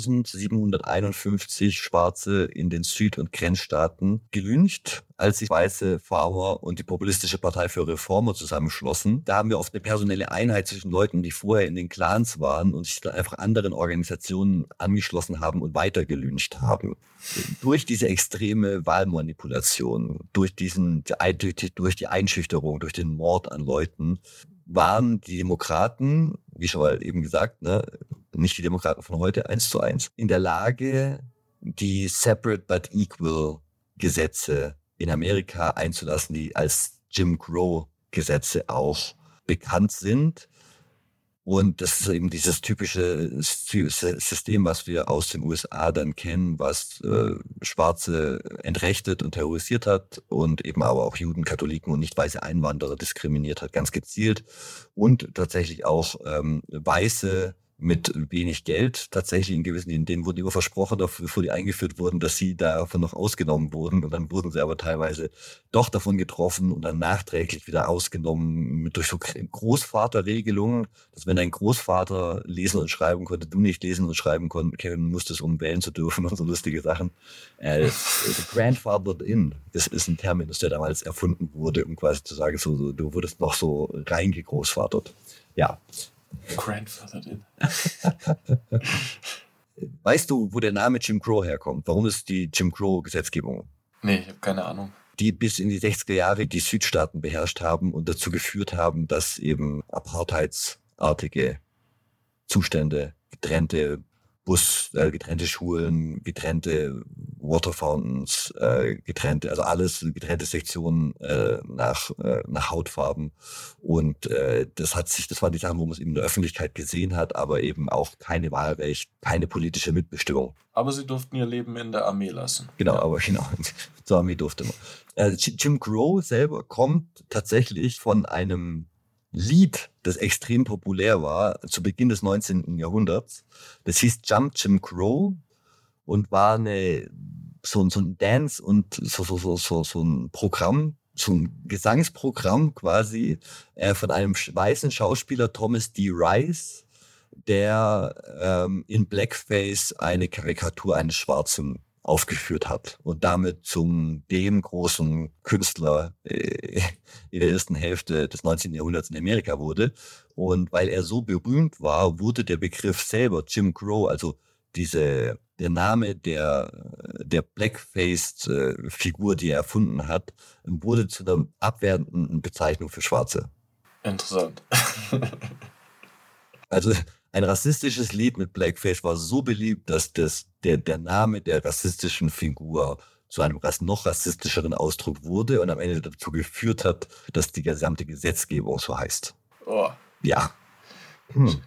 eintausendsiebenhunderteinundfünfzig Schwarze in den Süd- und Grenzstaaten gelyncht, als sich weiße Farmer und die Populistische Partei für Reformer zusammenschlossen. Da haben wir oft eine personelle Einheit zwischen Leuten, die vorher in den Clans waren und sich dann einfach anderen Organisationen angeschlossen haben und weiter gelyncht haben. Durch diese extreme Wahlmanipulation, durch, diesen, durch, die, durch die Einschüchterung, durch den Mord an Leuten, waren die Demokraten, wie schon mal eben gesagt, ne, nicht die Demokraten von heute, eins zu eins, in der Lage, die Separate but Equal Gesetze in Amerika einzulassen, die als Jim Crow Gesetze auch bekannt sind. Und das ist eben dieses typische System, was wir aus den U S A dann kennen, was äh, Schwarze entrechtet und terrorisiert hat und eben aber auch Juden, Katholiken und nicht weiße Einwanderer diskriminiert hat, ganz gezielt. Und tatsächlich auch ähm, Weiße mit wenig Geld, tatsächlich in gewissen, denen wurden immer versprochen, bevor die eingeführt wurden, dass sie davon noch ausgenommen wurden. Und dann wurden sie aber teilweise doch davon getroffen und dann nachträglich wieder ausgenommen durch so Großvaterregelungen, dass wenn dein Großvater lesen und schreiben konnte, du nicht lesen und schreiben können musstest, um wählen zu dürfen und so lustige Sachen. Äh, grandfathered in, das ist ein Terminus, der damals erfunden wurde, um quasi zu sagen, so, so du wurdest noch so reingegroßvatert. Ja. Grandfathered in. Weißt du, wo der Name Jim Crow herkommt? Warum ist die Jim Crow-Gesetzgebung? Nee, ich habe keine Ahnung. Die bis in die sechziger Jahre die Südstaaten beherrscht haben und dazu geführt haben, dass eben apartheidsartige Zustände, getrennte Bus, äh, getrennte Schulen, getrennte Water Fountains, äh, getrennte, also alles getrennte Sektionen äh, nach äh, nach Hautfarben und äh, das hat sich, das waren die Sachen, wo man es eben in der Öffentlichkeit gesehen hat, aber eben auch keine Wahlrecht, keine politische Mitbestimmung. Aber sie durften ihr Leben in der Armee lassen. Genau, aber genau, zur Armee durfte man. Äh, Jim Crow selber kommt tatsächlich von einem Lied, das extrem populär war zu Beginn des neunzehnten Jahrhunderts. Das hieß Jump Jim Crow und war eine so, so ein Dance und so, so, so, so, so ein Programm, so ein Gesangsprogramm quasi äh, von einem weißen Schauspieler, Thomas D. Rice, der ähm, in Blackface eine Karikatur eines Schwarzen aufgeführt hat und damit zum dem großen Künstler äh, in der ersten Hälfte des neunzehnten Jahrhunderts in Amerika wurde. Und weil er so berühmt war, wurde der Begriff selber Jim Crow, also diese der Name der der Blackfaced-Figur, die er erfunden hat, wurde zu einer abwertenden Bezeichnung für Schwarze. Interessant. Also ein rassistisches Lied mit Blackface war so beliebt, dass das, der, der Name der rassistischen Figur zu einem noch rassistischeren Ausdruck wurde und am Ende dazu geführt hat, dass die gesamte Gesetzgebung so heißt. Oh. Ja. Hm.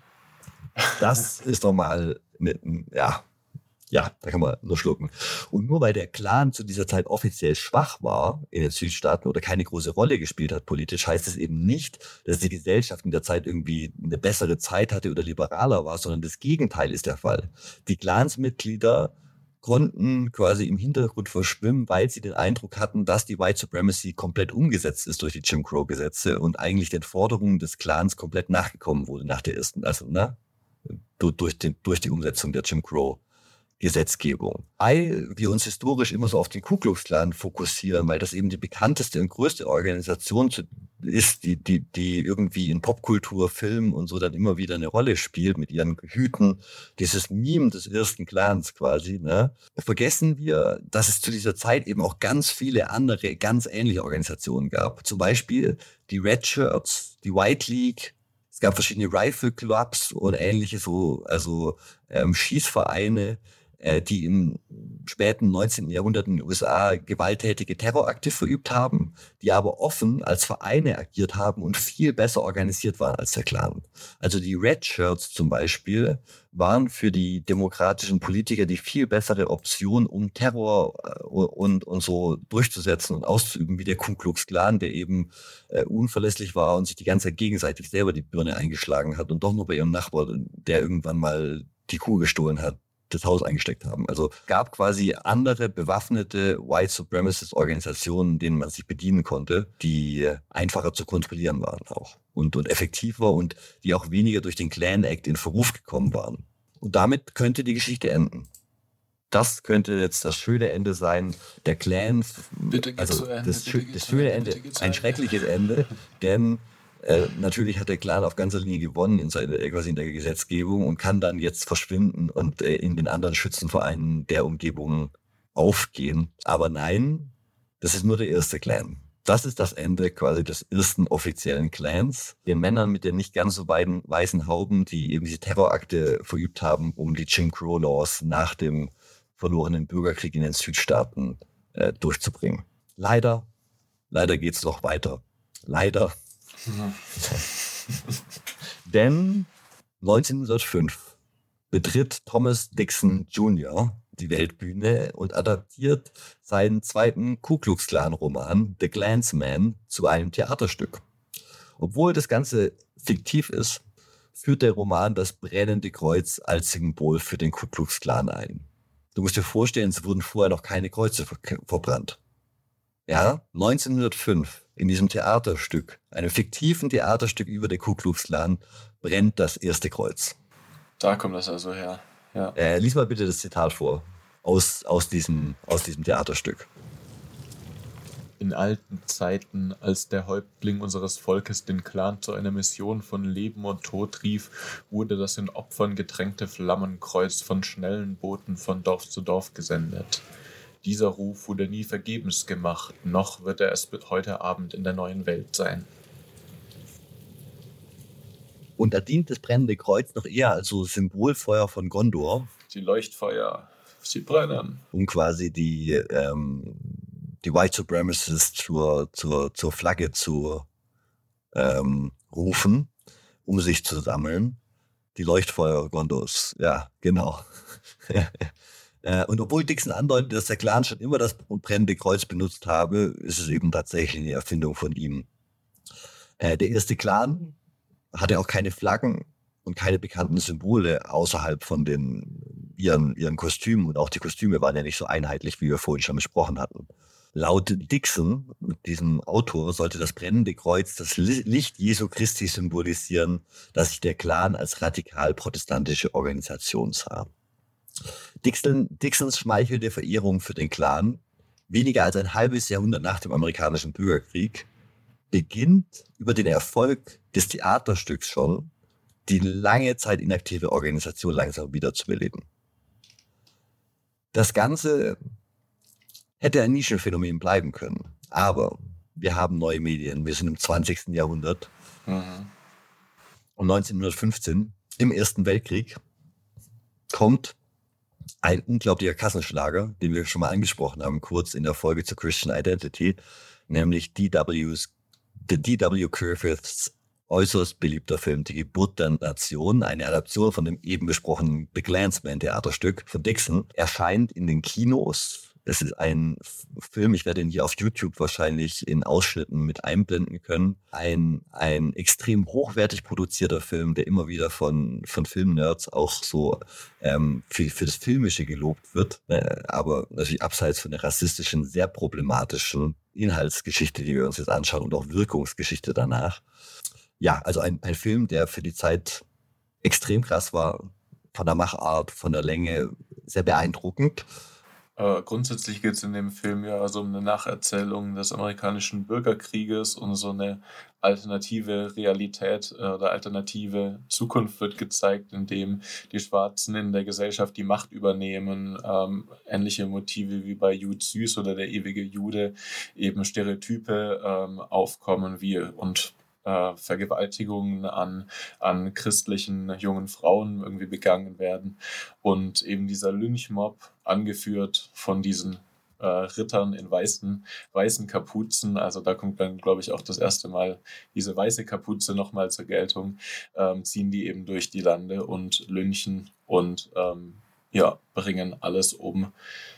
Das ist doch mal, ne, ja, ja, da kann man nur schlucken. Und nur weil der Klan zu dieser Zeit offiziell schwach war in den Südstaaten oder keine große Rolle gespielt hat politisch, heißt es eben nicht, dass die Gesellschaft in der Zeit irgendwie eine bessere Zeit hatte oder liberaler war, sondern das Gegenteil ist der Fall. Die Clansmitglieder konnten quasi im Hintergrund verschwimmen, weil sie den Eindruck hatten, dass die White Supremacy komplett umgesetzt ist durch die Jim Crow-Gesetze und eigentlich den Forderungen des Clans komplett nachgekommen wurde nach der ersten, also ne, durch, den, durch die Umsetzung der Jim Crow Gesetzgebung. Weil wir uns historisch immer so auf den Ku Klux Klan fokussieren, weil das eben die bekannteste und größte Organisation ist, die, die, die irgendwie in Popkultur, Film und so dann immer wieder eine Rolle spielt mit ihren Hüten, dieses Meme des ersten Clans quasi, ne? Vergessen wir, dass es zu dieser Zeit eben auch ganz viele andere, ganz ähnliche Organisationen gab. Zum Beispiel die Red Shirts, die White League. Es gab verschiedene Rifle Clubs und ähnliche so, also ähm, Schießvereine, äh, die im späten neunzehnten Jahrhundert in den U S A gewalttätige Terrorakte verübt haben, die aber offen als Vereine agiert haben und viel besser organisiert waren als der Klan. Also die Red Shirts zum Beispiel waren für die demokratischen Politiker die viel bessere Option, um Terror äh, und, und so durchzusetzen und auszuüben, wie der Ku Klux Klan, der eben äh, unverlässlich war und sich die ganze Zeit gegenseitig selber die Birne eingeschlagen hat und doch nur bei ihrem Nachbar, der irgendwann mal die Kuh gestohlen hat, das Haus eingesteckt haben. Also gab quasi andere bewaffnete White Supremacist Organisationen, denen man sich bedienen konnte, die einfacher zu kontrollieren waren auch und, und effektiver und die auch weniger durch den Clan Act in Verruf gekommen waren. Und damit könnte die Geschichte enden. Das könnte jetzt das schöne Ende sein. Der Clan, bitte geht also zu Ende, das, bitte das geht schöne Ende, Ende, bitte ein schreckliches Ende, denn Äh, natürlich hat der Clan auf ganzer Linie gewonnen in, seine, quasi in der Gesetzgebung und kann dann jetzt verschwinden und äh, in den anderen Schützenvereinen der Umgebung aufgehen. Aber nein, das ist nur der erste Clan. Das ist das Ende quasi des ersten offiziellen Clans. Den Männern mit den nicht ganz so beiden weißen Hauben, die eben diese Terrorakte verübt haben, um die Jim Crow Laws nach dem verlorenen Bürgerkrieg in den Südstaaten äh, durchzubringen. Leider, leider geht's noch weiter. Leider. Denn neunzehnhundertfünf betritt Thomas Dixon Junior die Weltbühne und adaptiert seinen zweiten Ku Klux Klan Roman The Klansman zu einem Theaterstück. Obwohl das Ganze fiktiv ist, führt der Roman das brennende Kreuz als Symbol für den Ku Klux Klan ein. Du musst dir vorstellen, es wurden vorher noch keine Kreuze ver- verbrannt. Ja, neunzehnhundertfünf in diesem Theaterstück, einem fiktiven Theaterstück über den Ku Klux Klan, brennt das erste Kreuz. Da kommt das also her. Ja. Äh, lies mal bitte das Zitat vor aus, aus, diesem, aus diesem Theaterstück. In alten Zeiten, als der Häuptling unseres Volkes den Clan zu einer Mission von Leben und Tod rief, wurde das in Opfern getränkte Flammenkreuz von schnellen Booten von Dorf zu Dorf gesendet. Dieser Ruf wurde nie vergebens gemacht, noch wird er es heute Abend in der neuen Welt sein. Und da dient das brennende Kreuz noch eher als so Symbolfeuer von Gondor. Die Leuchtfeuer, sie brennen. Um quasi die, ähm, die White Supremacists zur, zur, zur Flagge zu ähm, rufen, um sich zu sammeln. Die Leuchtfeuer Gondors, ja, genau. Und obwohl Dixon andeutet, dass der Clan schon immer das brennende Kreuz benutzt habe, ist es eben tatsächlich eine Erfindung von ihm. Der erste Clan hatte auch keine Flaggen und keine bekannten Symbole außerhalb von den ihren, ihren Kostümen. Und auch die Kostüme waren ja nicht so einheitlich, wie wir vorhin schon besprochen hatten. Laut Dixon, diesem Autor, sollte das brennende Kreuz das Licht Jesu Christi symbolisieren, das sich der Clan als radikal protestantische Organisation sah. Dixon, Dixons schmeichelnde Verehrung für den Clan, weniger als ein halbes Jahrhundert nach dem amerikanischen Bürgerkrieg, beginnt über den Erfolg des Theaterstücks schon, die lange Zeit inaktive Organisation langsam wieder zu beleben. Das Ganze hätte ein Nischenphänomen bleiben können, aber wir haben neue Medien, wir sind im zwanzigsten Jahrhundert. Mhm. Und neunzehnhundertfünfzehn, im Ersten Weltkrieg, kommt ein unglaublicher Kassenschlager, den wir schon mal angesprochen haben, kurz in der Folge zur Christian Identity, nämlich D W's, The D W Griffiths äußerst beliebter Film Die Geburt der Nation, eine Adaption von dem eben besprochenen The Klansman Theaterstück von Dixon, erscheint in den Kinos. Es ist ein Film, ich werde ihn hier auf YouTube wahrscheinlich in Ausschnitten mit einblenden können. Ein, ein extrem hochwertig produzierter Film, der immer wieder von, von Filmnerds auch so ähm, für, für das Filmische gelobt wird. Äh, aber natürlich abseits von der rassistischen, sehr problematischen Inhaltsgeschichte, die wir uns jetzt anschauen und auch Wirkungsgeschichte danach. Ja, also ein, ein Film, der für die Zeit extrem krass war, von der Machart, von der Länge, sehr beeindruckend. Äh, grundsätzlich geht es in dem Film ja also um eine Nacherzählung des amerikanischen Bürgerkrieges und so eine alternative Realität äh, oder alternative Zukunft wird gezeigt, in dem die Schwarzen in der Gesellschaft die Macht übernehmen, ähm, ähnliche Motive wie bei Jude Süß oder der ewige Jude, eben Stereotype ähm, aufkommen wie und Äh, Vergewaltigungen an, an christlichen jungen Frauen irgendwie begangen werden und eben dieser Lynchmob, angeführt von diesen äh, Rittern in weißen, weißen Kapuzen, also da kommt dann, glaube ich, auch das erste Mal diese weiße Kapuze nochmal zur Geltung, ähm, ziehen die eben durch die Lande und lynchen und ähm, ja, bringen alles um,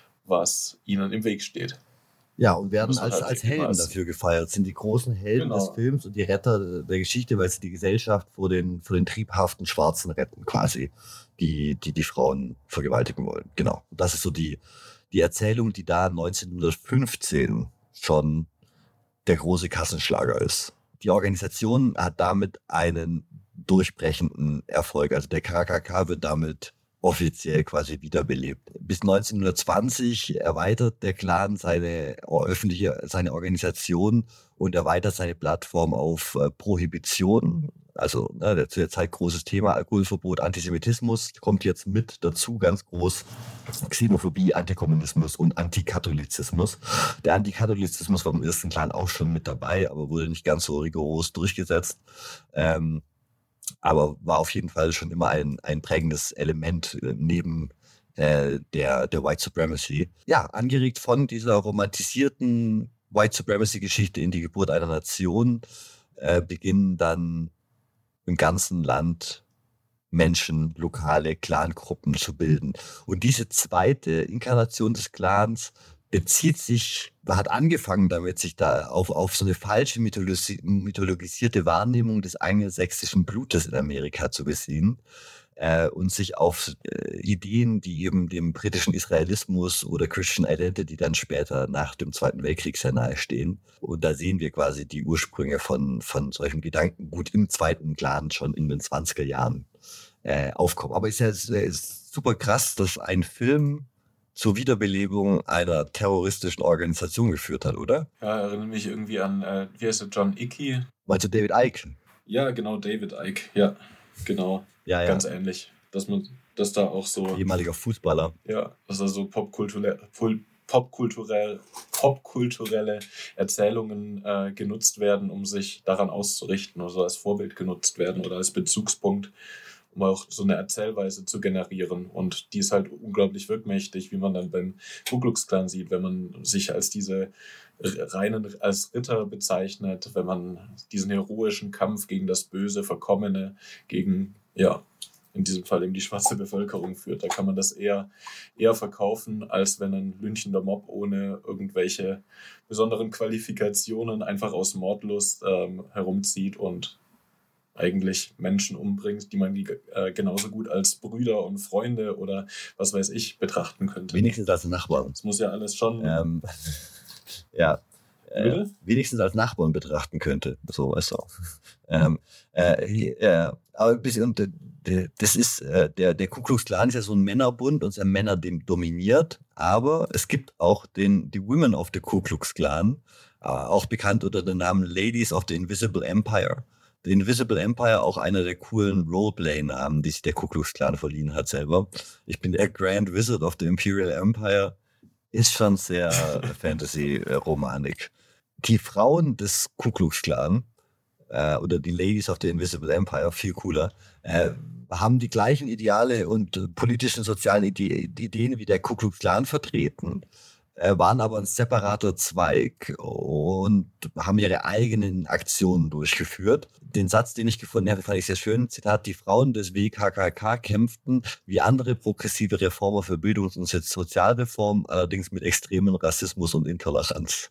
was ihnen im Weg steht. Ja, und werden als, halt als Helden dafür gefeiert, sind die großen Helden genau. des Films und die Retter der Geschichte, weil sie die Gesellschaft vor den, vor den triebhaften Schwarzen retten, quasi, die, die die Frauen vergewaltigen wollen. Genau. Und das ist so die, die Erzählung, die da neunzehnhundertfünfzehn schon der große Kassenschlager ist. Die Organisation hat damit einen durchbrechenden Erfolg. Also der K K K wird damit offiziell quasi wiederbelebt. Bis neunzehnhundertzwanzig erweitert der Clan seine öffentliche, seine Organisation und erweitert seine Plattform auf äh, Prohibition. Also ne, zu der Zeit großes Thema, Alkoholverbot, Antisemitismus kommt jetzt mit dazu, ganz groß. Xenophobie, Antikommunismus und Antikatholizismus. Der Antikatholizismus war im ersten Clan auch schon mit dabei, aber wurde nicht ganz so rigoros durchgesetzt. Ähm, aber war auf jeden Fall schon immer ein, ein prägendes Element äh, neben äh, der, der White Supremacy. Ja, angeregt von dieser romantisierten White Supremacy-Geschichte in die Geburt einer Nation äh, beginnen dann im ganzen Land Menschen, lokale Clangruppen zu bilden. Und diese zweite Inkarnation des Clans bezieht sich, hat angefangen damit, sich da auf, auf so eine falsche mythologi- mythologisierte Wahrnehmung des angelsächsischen Blutes in Amerika zu beziehen äh, und sich auf äh, Ideen, die eben dem britischen Israelismus oder Christian Identity dann später nach dem Zweiten Weltkrieg sehr nahe stehen. Und da sehen wir quasi die Ursprünge von, von solchen Gedankengut im zweiten Clan schon in den zwanziger Jahren äh, aufkommen. Aber es ist ja ist super krass, dass ein Film zur Wiederbelebung einer terroristischen Organisation geführt hat, oder? Ja, erinnere mich irgendwie an, äh, wie heißt der, John Icky? Meinst du David Icke? Ja, genau, David Icke, ja, genau, ja, ja. Ganz ähnlich, dass man, dass da auch so... Ehemaliger Fußballer. Ja, dass da so popkulturell, popkulturell, popkulturelle Erzählungen äh, genutzt werden, um sich daran auszurichten, oder so als Vorbild genutzt werden oder als Bezugspunkt, um auch so eine Erzählweise zu generieren. Und die ist halt unglaublich wirkmächtig, wie man dann beim Ku Klux Klan sieht, wenn man sich als diese reinen, als Ritter bezeichnet, wenn man diesen heroischen Kampf gegen das Böse, Verkommene, gegen, ja, in diesem Fall eben die schwarze Bevölkerung führt. Da kann man das eher, eher verkaufen, als wenn ein lynchender Mob ohne irgendwelche besonderen Qualifikationen einfach aus Mordlust ähm, herumzieht und eigentlich Menschen umbringt, die man äh, genauso gut als Brüder und Freunde oder was weiß ich betrachten könnte. Wenigstens als Nachbarn. Das muss ja alles schon... Ähm, ja. Äh, wenigstens als Nachbarn betrachten könnte. So, weißt du auch. ähm, äh, ja, aber ein bisschen, das ist, äh, der, der Ku Klux Klan ist ja so ein Männerbund und sehr Männer dem dominiert, aber es gibt auch den, die Women of the Ku Klux Klan, äh, auch bekannt unter dem Namen Ladies of the Invisible Empire. The Invisible Empire, auch einer der coolen Roleplay-Namen, die sich der Ku Klux Klan verliehen hat selber. Ich bin der Grand Wizard of the Imperial Empire. Ist schon sehr Fantasy-Romanik. Die Frauen des Ku Klux Klan äh, oder die Ladies of the Invisible Empire, viel cooler, äh, haben die gleichen Ideale und äh, politischen, sozialen Ide Ideen wie der Ku Klux Klan vertreten, äh, waren aber ein separater Zweig und haben ihre eigenen Aktionen durchgeführt. Den Satz, den ich gefunden habe, fand ich sehr schön. Zitat: Die Frauen des W K K K kämpften wie andere progressive Reformer für Bildungs- und Sozialreform, allerdings mit extremen Rassismus und Intoleranz.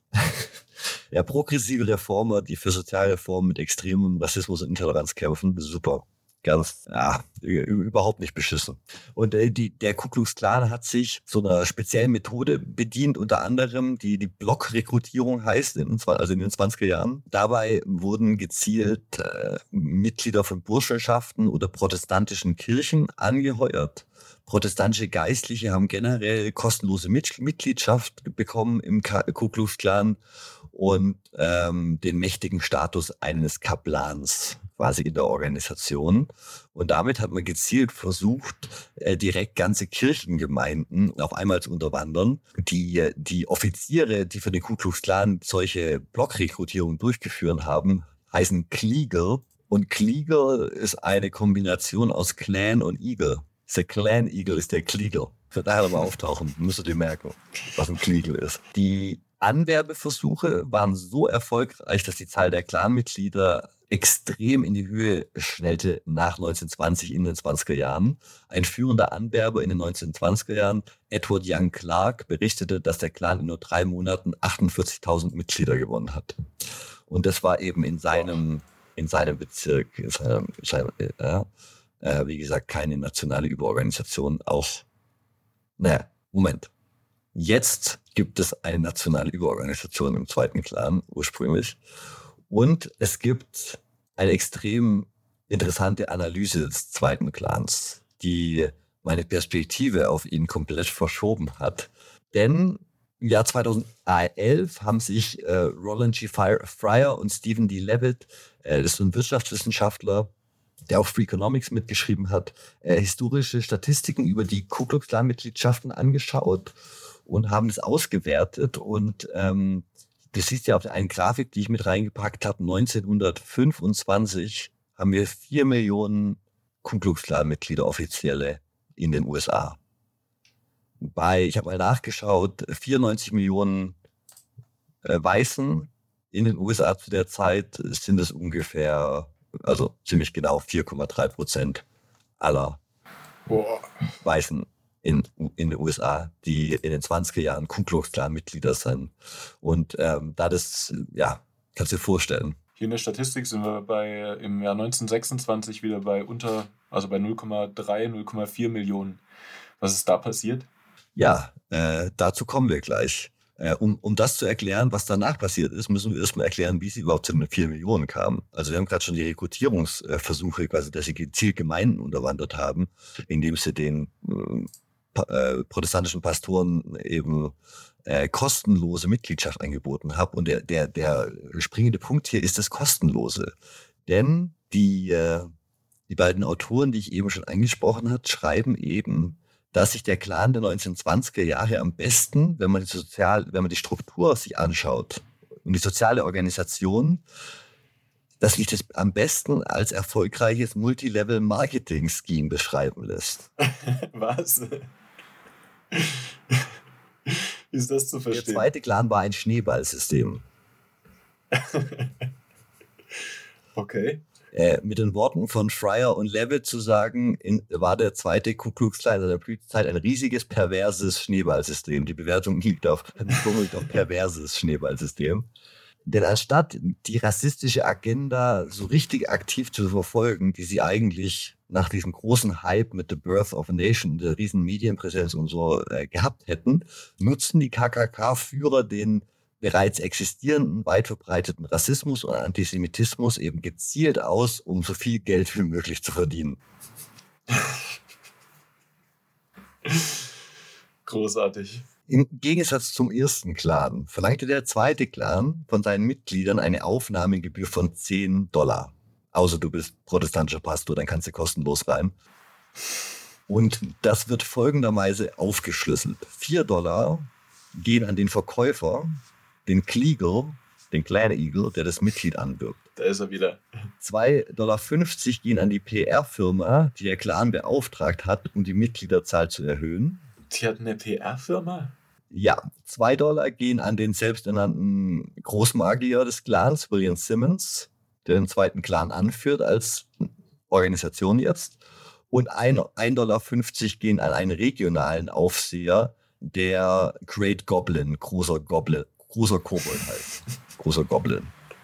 Ja, progressive Reformer, die für Sozialreform mit extremem Rassismus und Intoleranz kämpfen, super. Ganz, ja, überhaupt nicht beschissen. Und äh, die, der Ku Klux Klan hat sich so einer speziellen Methode bedient, unter anderem, die die Blockrekrutierung heißt, in, also in den zwanziger Jahren. Dabei wurden gezielt äh, Mitglieder von Burschenschaften oder protestantischen Kirchen angeheuert. Protestantische Geistliche haben generell kostenlose Mit Mitgliedschaft bekommen im Ku Klux Klan und ähm, den mächtigen Status eines Kaplans quasi in der Organisation. Und damit hat man gezielt versucht, äh, direkt ganze Kirchengemeinden auf einmal zu unterwandern. Die, die Offiziere, die für den Ku Klux Klan solche Blockrekrutierungen durchgeführt haben, heißen Klieger. Und Klieger ist eine Kombination aus Clan und Eagle. Der Clan Eagle ist der Klieger. Für daher mal auftauchen, müsst ihr merken, was ein Klieger ist. Die Anwerbeversuche waren so erfolgreich, dass die Zahl der Clanmitglieder extrem in die Höhe schnellte nach neunzehnhundertzwanzig in den zwanziger Jahren. Ein führender Anwerber in den neunzehnhundertzwanziger Jahren, Edward Young Clark, berichtete, dass der Clan in nur drei Monaten achtundvierzigtausend Mitglieder gewonnen hat. Und das war eben in seinem, in seinem Bezirk, in seinem, in seinem, ja, äh, wie gesagt, keine nationale Überorganisation. Auch, naja, Moment. Jetzt gibt es eine nationale Überorganisation im zweiten Clan ursprünglich. Und es gibt eine extrem interessante Analyse des zweiten Clans, die meine Perspektive auf ihn komplett verschoben hat. Denn im Jahr zweitausendelf haben sich äh, Roland G. Fryer und Stephen D. Levitt, äh, das ist ein Wirtschaftswissenschaftler, der auch Freakonomics mitgeschrieben hat, äh, historische Statistiken über die Ku Klux Klan-Mitgliedschaften angeschaut und haben es ausgewertet. Und ähm, das siehst du ja auf der einen Grafik, die ich mit reingepackt habe. neunzehnhundertfünfundzwanzig haben wir vier Millionen Ku Klux Klan-Mitglieder offizielle in den U S A. Bei, ich habe mal nachgeschaut, vierundneunzig Millionen äh, Weißen in den U S A zu der Zeit sind es ungefähr, also ziemlich genau vier Komma drei Prozent aller Boah. Weißen in, in den U S A, die in den zwanziger Jahren Ku Klux Klan Mitglieder sind. Und ähm, da das, ja, kannst du dir vorstellen. Hier in der Statistik sind wir bei im Jahr neunzehnhundertsechsundzwanzig wieder bei unter, also bei null Komma drei, null Komma vier Millionen. Was ist da passiert? Ja, äh, dazu kommen wir gleich. Äh, um, um das zu erklären, was danach passiert ist, müssen wir erstmal erklären, wie sie überhaupt zu den vier Millionen kamen. Also wir haben gerade schon die Rekrutierungsversuche, quasi, dass sie gezielt Gemeinden unterwandert haben, indem sie den äh, protestantischen Pastoren eben äh, kostenlose Mitgliedschaft angeboten haben. Und der, der, der springende Punkt hier ist das Kostenlose. Denn die, äh, die beiden Autoren, die ich eben schon angesprochen habe, schreiben eben, dass sich der Clan der neunzehnhundertzwanziger Jahre am besten, wenn man die Sozial, wenn man die Struktur sich anschaut und die soziale Organisation, dass sich das am besten als erfolgreiches Multilevel-Marketing-Scheme beschreiben lässt. Was? Wie ist das zu verstehen? Der zweite Clan war ein Schneeballsystem. Okay. Äh, mit den Worten von Fryer und Levitt zu sagen, in, war der zweite Ku Klux Klan in der Blütezeit ein riesiges, perverses Schneeballsystem. Die Bewertung liegt auf, liegt auf perverses Schneeballsystem. Denn anstatt die rassistische Agenda so richtig aktiv zu verfolgen, die sie eigentlich nach diesem großen Hype mit The Birth of a Nation, der riesen Medienpräsenz und so äh, gehabt hätten, nutzen die K K K-Führer den bereits existierenden, weit verbreiteten Rassismus und Antisemitismus eben gezielt aus, um so viel Geld wie möglich zu verdienen. Großartig. Im Gegensatz zum ersten Clan verlangte der zweite Clan von seinen Mitgliedern eine Aufnahmegebühr von zehn Dollar. Außer du bist protestantischer Pastor, dann kannst du kostenlos rein. Und das wird folgenderweise aufgeschlüsselt. vier Dollar gehen an den Verkäufer, den Kleagle, den Clan Eagle, der das Mitglied anwirbt. Da ist er wieder. zwei Dollar fünfzig gehen an die P R-Firma, die der Clan beauftragt hat, um die Mitgliederzahl zu erhöhen. Die hat eine P R-Firma? Ja, zwei Dollar gehen an den selbsternannten Großmagier des Clans, William Simmons, der den zweiten Clan anführt als Organisation jetzt. Und ein Dollar fünfzig gehen an einen regionalen Aufseher, der Great Goblin, großer Goblin, großer Kobold heißt. Großer Goblin.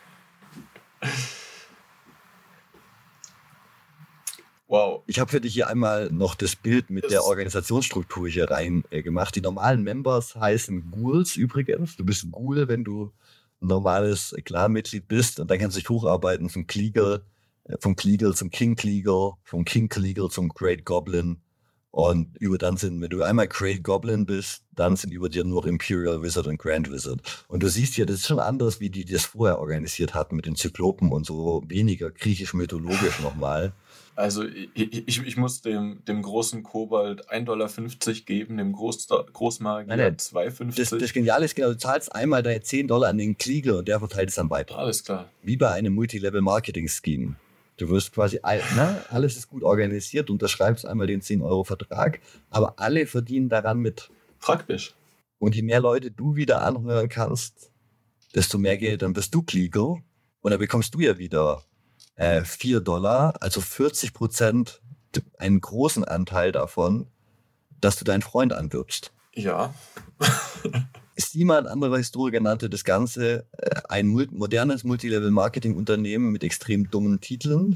Wow. Ich habe für dich hier einmal noch das Bild mit das der Organisationsstruktur hier rein äh, gemacht. Die normalen Members heißen Ghouls übrigens. Du bist ein Ghoul, wenn du ein normales Clan-Mitglied bist. Und dann kannst du dich hocharbeiten zum Kleagle, äh, vom Kleagle zum King Kleagle, vom King Kleagle zum Great Goblin. Und über dann sind, wenn du einmal Great Goblin bist, dann sind über dir nur Imperial Wizard und Grand Wizard. Und du siehst hier, das ist schon anders, wie die das vorher organisiert hatten mit den Zyklopen und so weniger griechisch-mythologisch nochmal. Also ich, ich, ich muss dem, dem großen Kobold ein Dollar fünfzig geben, dem Groß, Großmagier zwei Dollar fünfzig. Das, das Geniale ist genau, du zahlst einmal deine zehn Dollar an den Kleagle und der verteilt es dann weiter. Alles klar. Wie bei einem Multilevel-Marketing-Scheme. Du wirst quasi, na, alles ist gut organisiert, unterschreibst einmal den zehn Euro Vertrag, aber alle verdienen daran mit. Praktisch. Und je mehr Leute du wieder anhören kannst, desto mehr Geld, dann bist du Kleagle und dann bekommst du ja wieder äh, vier Dollar, also vierzig Prozent, einen großen Anteil davon, dass du deinen Freund anwirbst. Ja. Simon, anderer Historiker, nannte das Ganze äh, ein mul- modernes Multilevel-Marketing-Unternehmen mit extrem dummen Titeln.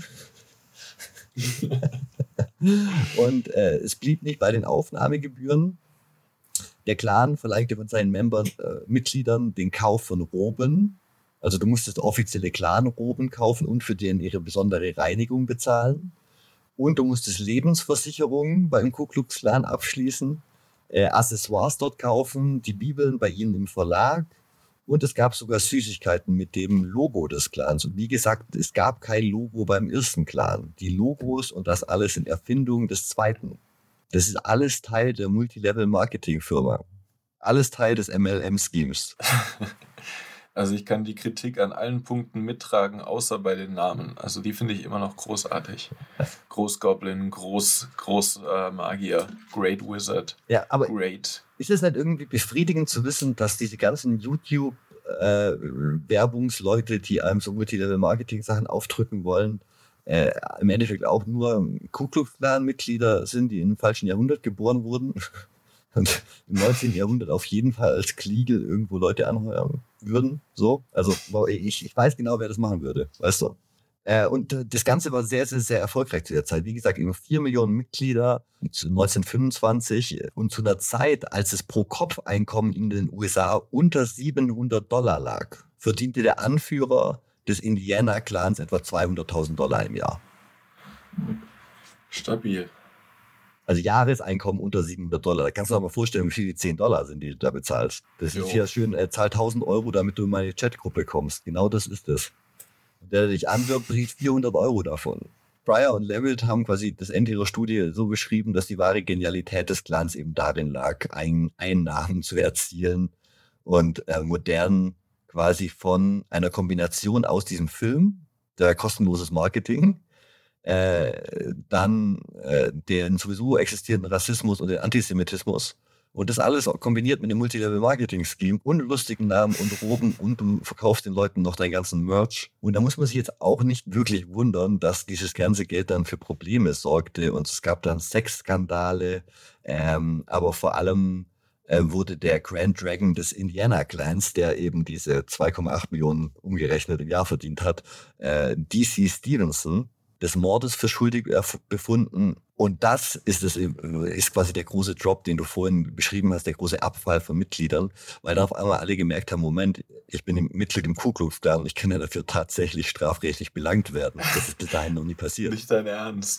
Und äh, es blieb nicht bei den Aufnahmegebühren. Der Clan verlangte von seinen Membern, äh, Mitgliedern den Kauf von Roben. Also du musstest offizielle Clan-Roben kaufen und für denen ihre besondere Reinigung bezahlen. Und du musstest Lebensversicherungen beim Ku Klux Klan abschließen. Äh, Accessoires dort kaufen, die Bibeln bei ihnen im Verlag und es gab sogar Süßigkeiten mit dem Logo des Clans. Und wie gesagt, es gab kein Logo beim ersten Clan. Die Logos und das alles sind Erfindungen des zweiten. Das ist alles Teil der Multilevel-Marketing-Firma. Alles Teil des M L M-Schemes. Also ich kann die Kritik an allen Punkten mittragen, außer bei den Namen. Also die finde ich immer noch großartig. Großgoblin, Groß, Großmagier, äh, Great Wizard, ja, aber Great. Ist es nicht irgendwie befriedigend zu wissen, dass diese ganzen YouTube-Werbungsleute, äh, die einem so Multilevel-Marketing-Sachen aufdrücken wollen, äh, im Endeffekt auch nur Ku Klux Klan-Mitglieder sind, die im falschen Jahrhundert geboren wurden und im neunzehnten Jahrhundert auf jeden Fall als Kleagle irgendwo Leute anheuern würden. So, also ich, ich weiß genau, wer das machen würde, weißt du. Äh, und äh, das Ganze war sehr, sehr, sehr erfolgreich zu der Zeit. Wie gesagt, über vier Millionen Mitglieder neunzehnhundertfünfundzwanzig und zu einer Zeit, als das Pro-Kopf-Einkommen in den U S A unter siebenhundert Dollar lag, verdiente der Anführer des Indiana-Clans etwa zweihunderttausend Dollar im Jahr. Stabil. Also Jahreseinkommen unter siebenhundert Dollar. Da kannst du dir mal vorstellen, wie viel die zehn Dollar sind, die du da bezahlst. Das jo. ist ja schön, äh, zahl tausend Euro, damit du in meine Chatgruppe kommst. Genau das ist es. Und der, der dich anwirbt, kriegt vierhundert Euro davon. Pryor und Levitt haben quasi das Ende ihrer Studie so beschrieben, dass die wahre Genialität des Clans eben darin lag, ein, Einnahmen zu erzielen und äh, modern quasi von einer Kombination aus diesem Film, der kostenloses Marketing, Äh, dann äh, den sowieso existierenden Rassismus und den Antisemitismus und das alles kombiniert mit dem Multilevel-Marketing-Scheme und lustigen Namen und Roben und du verkaufst den Leuten noch deinen ganzen Merch. Und da muss man sich jetzt auch nicht wirklich wundern, dass dieses ganze Geld dann für Probleme sorgte und es gab dann Sexskandale, ähm, aber vor allem äh, wurde der Grand Dragon des Indiana-Clans, der eben diese zwei Komma acht Millionen umgerechnet im Jahr verdient hat, äh, D C Stevenson, des Mordes für schuldig befunden. Und das ist, das ist quasi der große Drop, den du vorhin beschrieben hast, der große Abfall von Mitgliedern, weil dann auf einmal alle gemerkt haben, Moment, ich bin Mitglied im Ku Klux Klan und ich kann ja dafür tatsächlich strafrechtlich belangt werden. Das ist bis dahin noch nie passiert. Nicht dein Ernst.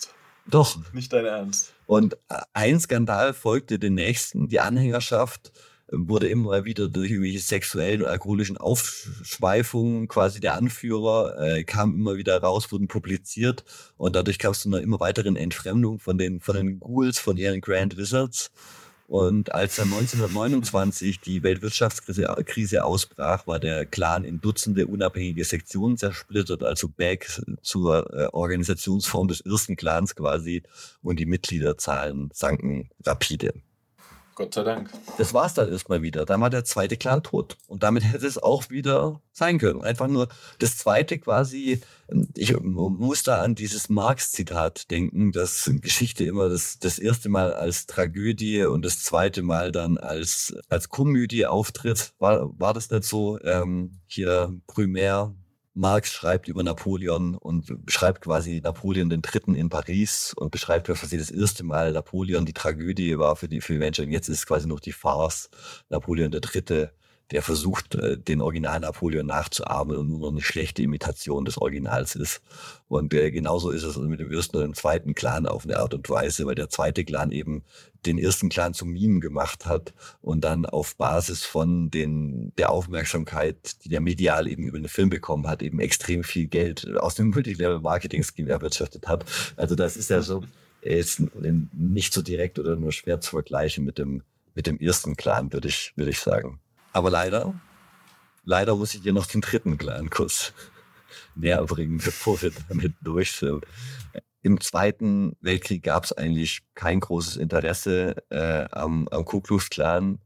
Doch. Nicht dein Ernst. Und ein Skandal folgte den nächsten. Die Anhängerschaft wurde immer wieder durch irgendwelche sexuellen und alkoholischen Aufschweifungen, quasi der Anführer, äh, kam immer wieder raus, wurden publiziert. Und dadurch kam es zu einer immer weiteren Entfremdung von den, von den Ghouls, von ihren Grand Wizards. Und als dann neunzehnhundertneunundzwanzig die Weltwirtschaftskrise Krise ausbrach, war der Clan in Dutzende unabhängige Sektionen zersplittert, also back zur äh, Organisationsform des ersten Clans quasi. Und die Mitgliederzahlen sanken rapide. Gott sei Dank. Das war's dann erstmal wieder. Dann war der zweite Clan tot. Und damit hätte es auch wieder sein können. Einfach nur das zweite quasi, ich muss da an dieses Marx-Zitat denken, dass Geschichte immer das, das erste Mal als Tragödie und das zweite Mal dann als, als Komödie auftritt. War, war das nicht so? Ähm, hier Brumaire. Marx schreibt über Napoleon und beschreibt quasi Napoleon den Dritten in Paris und beschreibt quasi das erste Mal Napoleon die Tragödie war für die, für die Menschen. Und jetzt ist es quasi noch die Farce. Napoleon der Dritte, der versucht, den Original Napoleon nachzuahmen und nur noch eine schlechte Imitation des Originals ist. Und äh, genauso ist es mit dem ersten und dem zweiten Clan auf eine Art und Weise, weil der zweite Clan eben den ersten Clan zum Meme gemacht hat und dann auf Basis von den der Aufmerksamkeit, die der medial eben über den Film bekommen hat, eben extrem viel Geld aus dem Multilevel-Marketing-Scheme erwirtschaftet hat. Also das ist ja so, ist nicht so direkt oder nur schwer zu vergleichen mit dem mit dem ersten Clan, würde ich würde ich sagen. Aber leider, leider muss ich dir noch den dritten Clan kurz näher bringen, bevor wir damit durch sind. Im Zweiten Weltkrieg gab es eigentlich kein großes Interesse äh, am, am Ku Klux Klan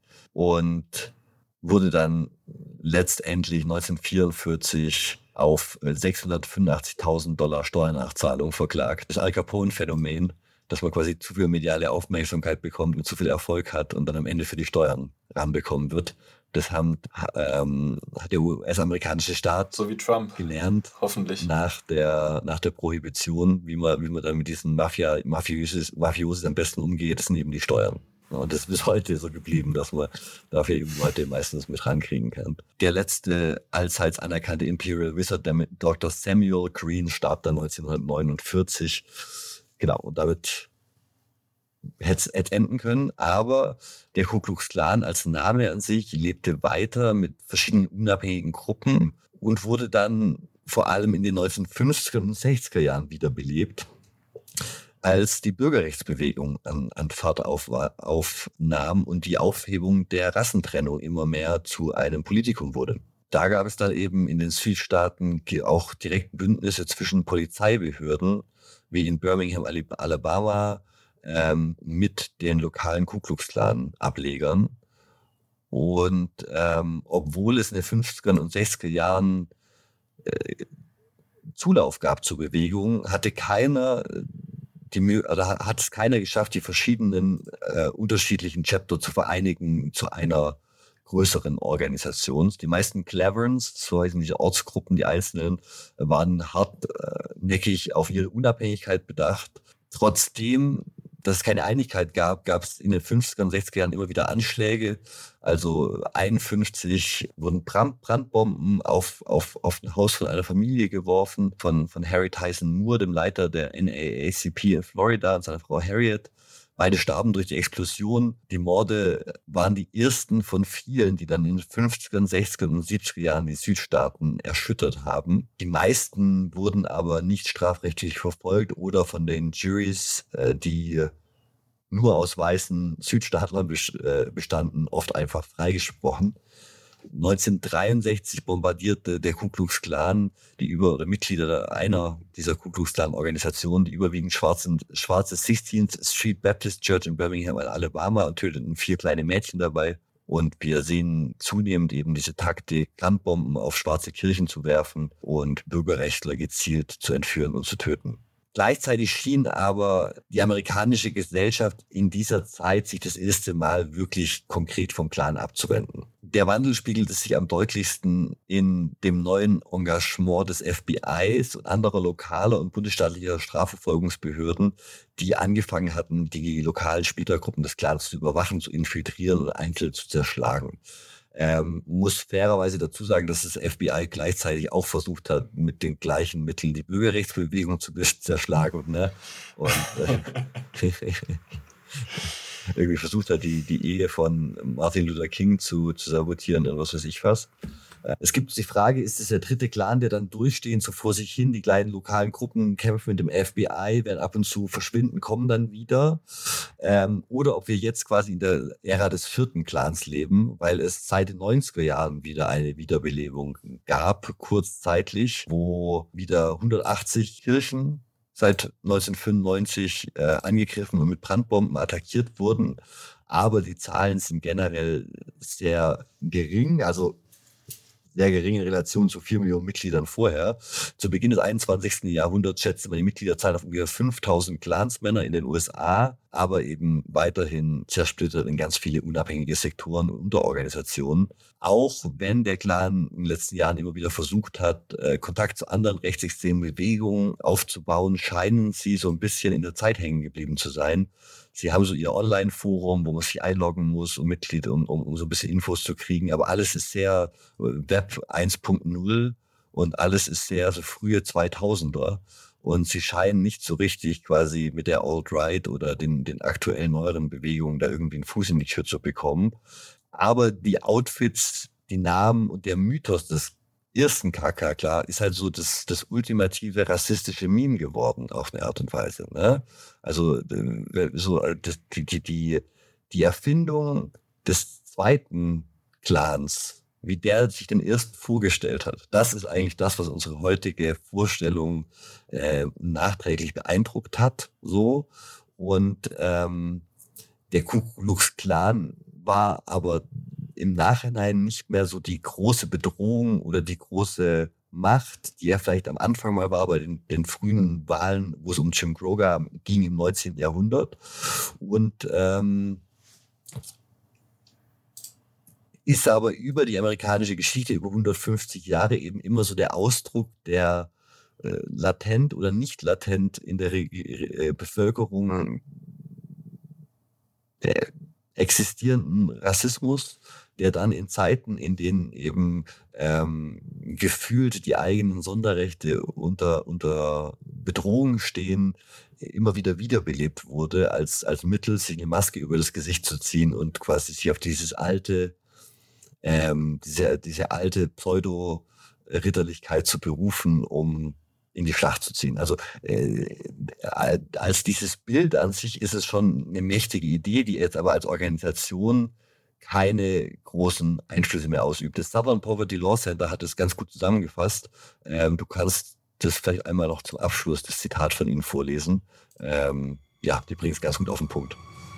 und wurde dann letztendlich neunzehnhundertvierundvierzig auf sechshundertfünfundachtzigtausend Dollar Steuernachzahlung verklagt. Das Al Capone-Phänomen, dass man quasi zu viel mediale Aufmerksamkeit bekommt und zu viel Erfolg hat und dann am Ende für die Steuern ranbekommen wird. Das haben, ähm, hat der U S-amerikanische Staat so wie Trump gelernt, hoffentlich nach der nach der Prohibition, wie man wie man dann mit diesen Mafia Mafiosis Mafiosis am besten umgeht. Das sind eben die Steuern. Und das ist bis heute so geblieben, dass man dafür eben Leute meistens mit rankriegen kann. Der letzte allseits anerkannte Imperial Wizard, der mit Doktor Samuel Green, starb dann neunzehnhundertneunundvierzig. Genau, und damit hätte es enden können, aber der Ku Klux Klan als Name an sich lebte weiter mit verschiedenen unabhängigen Gruppen und wurde dann vor allem in den neunzehnhundertfünfziger und sechziger Jahren wiederbelebt, als die Bürgerrechtsbewegung an, an Fahrt auf, aufnahm und die Aufhebung der Rassentrennung immer mehr zu einem Politikum wurde. Da gab es dann eben in den Südstaaten auch direkt Bündnisse zwischen Polizeibehörden, wie in Birmingham, Alabama, ähm, mit den lokalen Ku Klux Klan Ablegern. Und ähm, obwohl es in den fünfziger und sechziger Jahren äh, Zulauf gab zur Bewegung, hatte keiner die, oder hat es keiner geschafft, die verschiedenen äh, unterschiedlichen Chapter zu vereinigen zu einer größeren Organisation. Die meisten Cleverns, so heißen diese Ortsgruppen, die einzelnen, waren hartnäckig auf ihre Unabhängigkeit bedacht. Trotzdem, dass es keine Einigkeit gab, gab es in den fünfziger und sechziger Jahren immer wieder Anschläge. Also einundfünfzig wurden Brand, Brandbomben auf, auf, auf ein Haus von einer Familie geworfen, von, von Harry Tyson Moore, dem Leiter der N double A C P in Florida, und seiner Frau Harriet. Beide starben durch die Explosion. Die Morde waren die ersten von vielen, die dann in den fünfziger, sechziger und siebziger Jahren die Südstaaten erschüttert haben. Die meisten wurden aber nicht strafrechtlich verfolgt oder von den Juries, die nur aus weißen Südstaatlern bestanden, oft einfach freigesprochen. neunzehnhundertdreiundsechzig bombardierte der Ku Klux Klan die über oder Mitglieder einer dieser Ku Klux Klan Organisationen, die überwiegend schwarze, schwarze sixteenth Street Baptist Church in Birmingham, Alabama, und töteten vier kleine Mädchen dabei. Und wir sehen zunehmend eben diese Taktik, Brandbomben auf schwarze Kirchen zu werfen und Bürgerrechtler gezielt zu entführen und zu töten. Gleichzeitig schien aber die amerikanische Gesellschaft in dieser Zeit sich das erste Mal wirklich konkret vom Klan abzuwenden. Der Wandel spiegelte sich am deutlichsten in dem neuen Engagement des F B Is und anderer lokaler und bundesstaatlicher Strafverfolgungsbehörden, die angefangen hatten, die lokalen Splittergruppen des Clans zu überwachen, zu infiltrieren und einzeln zu zerschlagen. Ähm, muss fairerweise dazu sagen, dass das F B I gleichzeitig auch versucht hat, mit den gleichen Mitteln die Bürgerrechtsbewegung zu zerschlagen. Ne? Und äh, irgendwie versucht hat, die, die Ehe von Martin Luther King zu, zu sabotieren und was weiß ich was. Es gibt die Frage, ist es der dritte Clan, der dann durchstehend so vor sich hin, die kleinen lokalen Gruppen kämpfen mit dem F B I, werden ab und zu verschwinden, kommen dann wieder. Ähm, oder ob wir jetzt quasi in der Ära des vierten Clans leben, weil es seit den neunziger Jahren wieder eine Wiederbelebung gab, kurzzeitig, wo wieder hundertachtzig Kirchen seit neunzehnhundertfünfundneunzig äh, angegriffen und mit Brandbomben attackiert wurden. Aber die Zahlen sind generell sehr gering, also sehr gering in Relation zu vier Millionen Mitgliedern vorher. Zu Beginn des einundzwanzigsten Jahrhunderts schätzte man die Mitgliederzahl auf ungefähr fünftausend Clansmänner in den U S A, aber eben weiterhin zersplittert in ganz viele unabhängige Sektoren und Unterorganisationen. Auch wenn der Clan in den letzten Jahren immer wieder versucht hat, Kontakt zu anderen rechtsextremen Bewegungen aufzubauen, scheinen sie so ein bisschen in der Zeit hängen geblieben zu sein. Sie haben so ihr Online-Forum, wo man sich einloggen muss, um Mitglied, um, um, um so ein bisschen Infos zu kriegen. Aber alles ist sehr Web eins Punkt null und alles ist sehr so frühe zweitausender. Und sie scheinen nicht so richtig quasi mit der Alt-Right oder den, den aktuellen neueren Bewegungen da irgendwie einen Fuß in die Tür zu bekommen. Aber die Outfits, die Namen und der Mythos des ersten K K K ist halt so das, das ultimative rassistische Meme geworden auf eine Art und Weise. Ne? Also so das, die, die, die Erfindung des zweiten Clans, wie der sich den ersten vorgestellt hat, das ist eigentlich das, was unsere heutige Vorstellung äh, nachträglich beeindruckt hat. So und ähm, der Ku Klux Klan war aber im Nachhinein nicht mehr so die große Bedrohung oder die große Macht, die er vielleicht am Anfang mal war bei den, den frühen Wahlen, wo es um Jim Crow ging im neunzehnten Jahrhundert. Und ähm, ist aber über die amerikanische Geschichte, über hundertfünfzig Jahre eben immer so der Ausdruck der äh, latent oder nicht latent in der Re Re Bevölkerung der existierenden Rassismus, der dann in Zeiten, in denen eben ähm, gefühlt die eigenen Sonderrechte unter, unter Bedrohung stehen, immer wieder wiederbelebt wurde, als, als Mittel, sich eine Maske über das Gesicht zu ziehen und quasi sich auf dieses alte, ähm, diese, diese alte Pseudo-Ritterlichkeit zu berufen, um in die Schlacht zu ziehen. Also äh, als dieses Bild an sich ist es schon eine mächtige Idee, die jetzt aber als Organisation keine großen Einflüsse mehr ausübt. Das Southern Poverty Law Center hat es ganz gut zusammengefasst. Ähm, du kannst das vielleicht einmal noch zum Abschluss, das Zitat von Ihnen vorlesen. Ähm, ja, die bringt es ganz gut auf den Punkt.